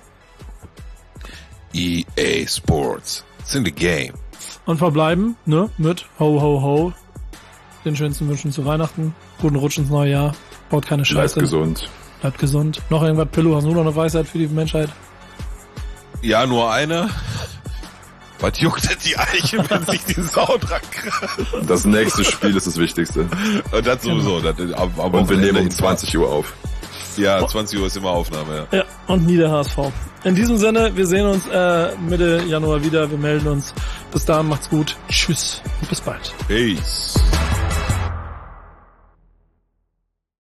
EA Sports. It's in the game. Und verbleiben, ne, mit Ho, Ho, Ho. den schönsten Wünschen zu Weihnachten. Guten Rutsch ins neue Jahr. Baut keine Scheiße. Bleibt gesund. Bleibt gesund. Noch irgendwas, Pillow? Hast du noch eine Weisheit für die Menschheit? Ja, nur eine. Was juckt denn die Eiche, wenn sich die Sau dran kratzt? Das nächste Spiel ist das Wichtigste. Und das sowieso. Das, und wir nehmen um 20 Uhr auf. Ja, 20 Uhr ist immer Aufnahme, ja. Ja, und nie der HSV. In diesem Sinne, wir sehen uns Mitte Januar wieder. Wir melden uns. Bis dahin, macht's gut. Tschüss und bis bald. Peace.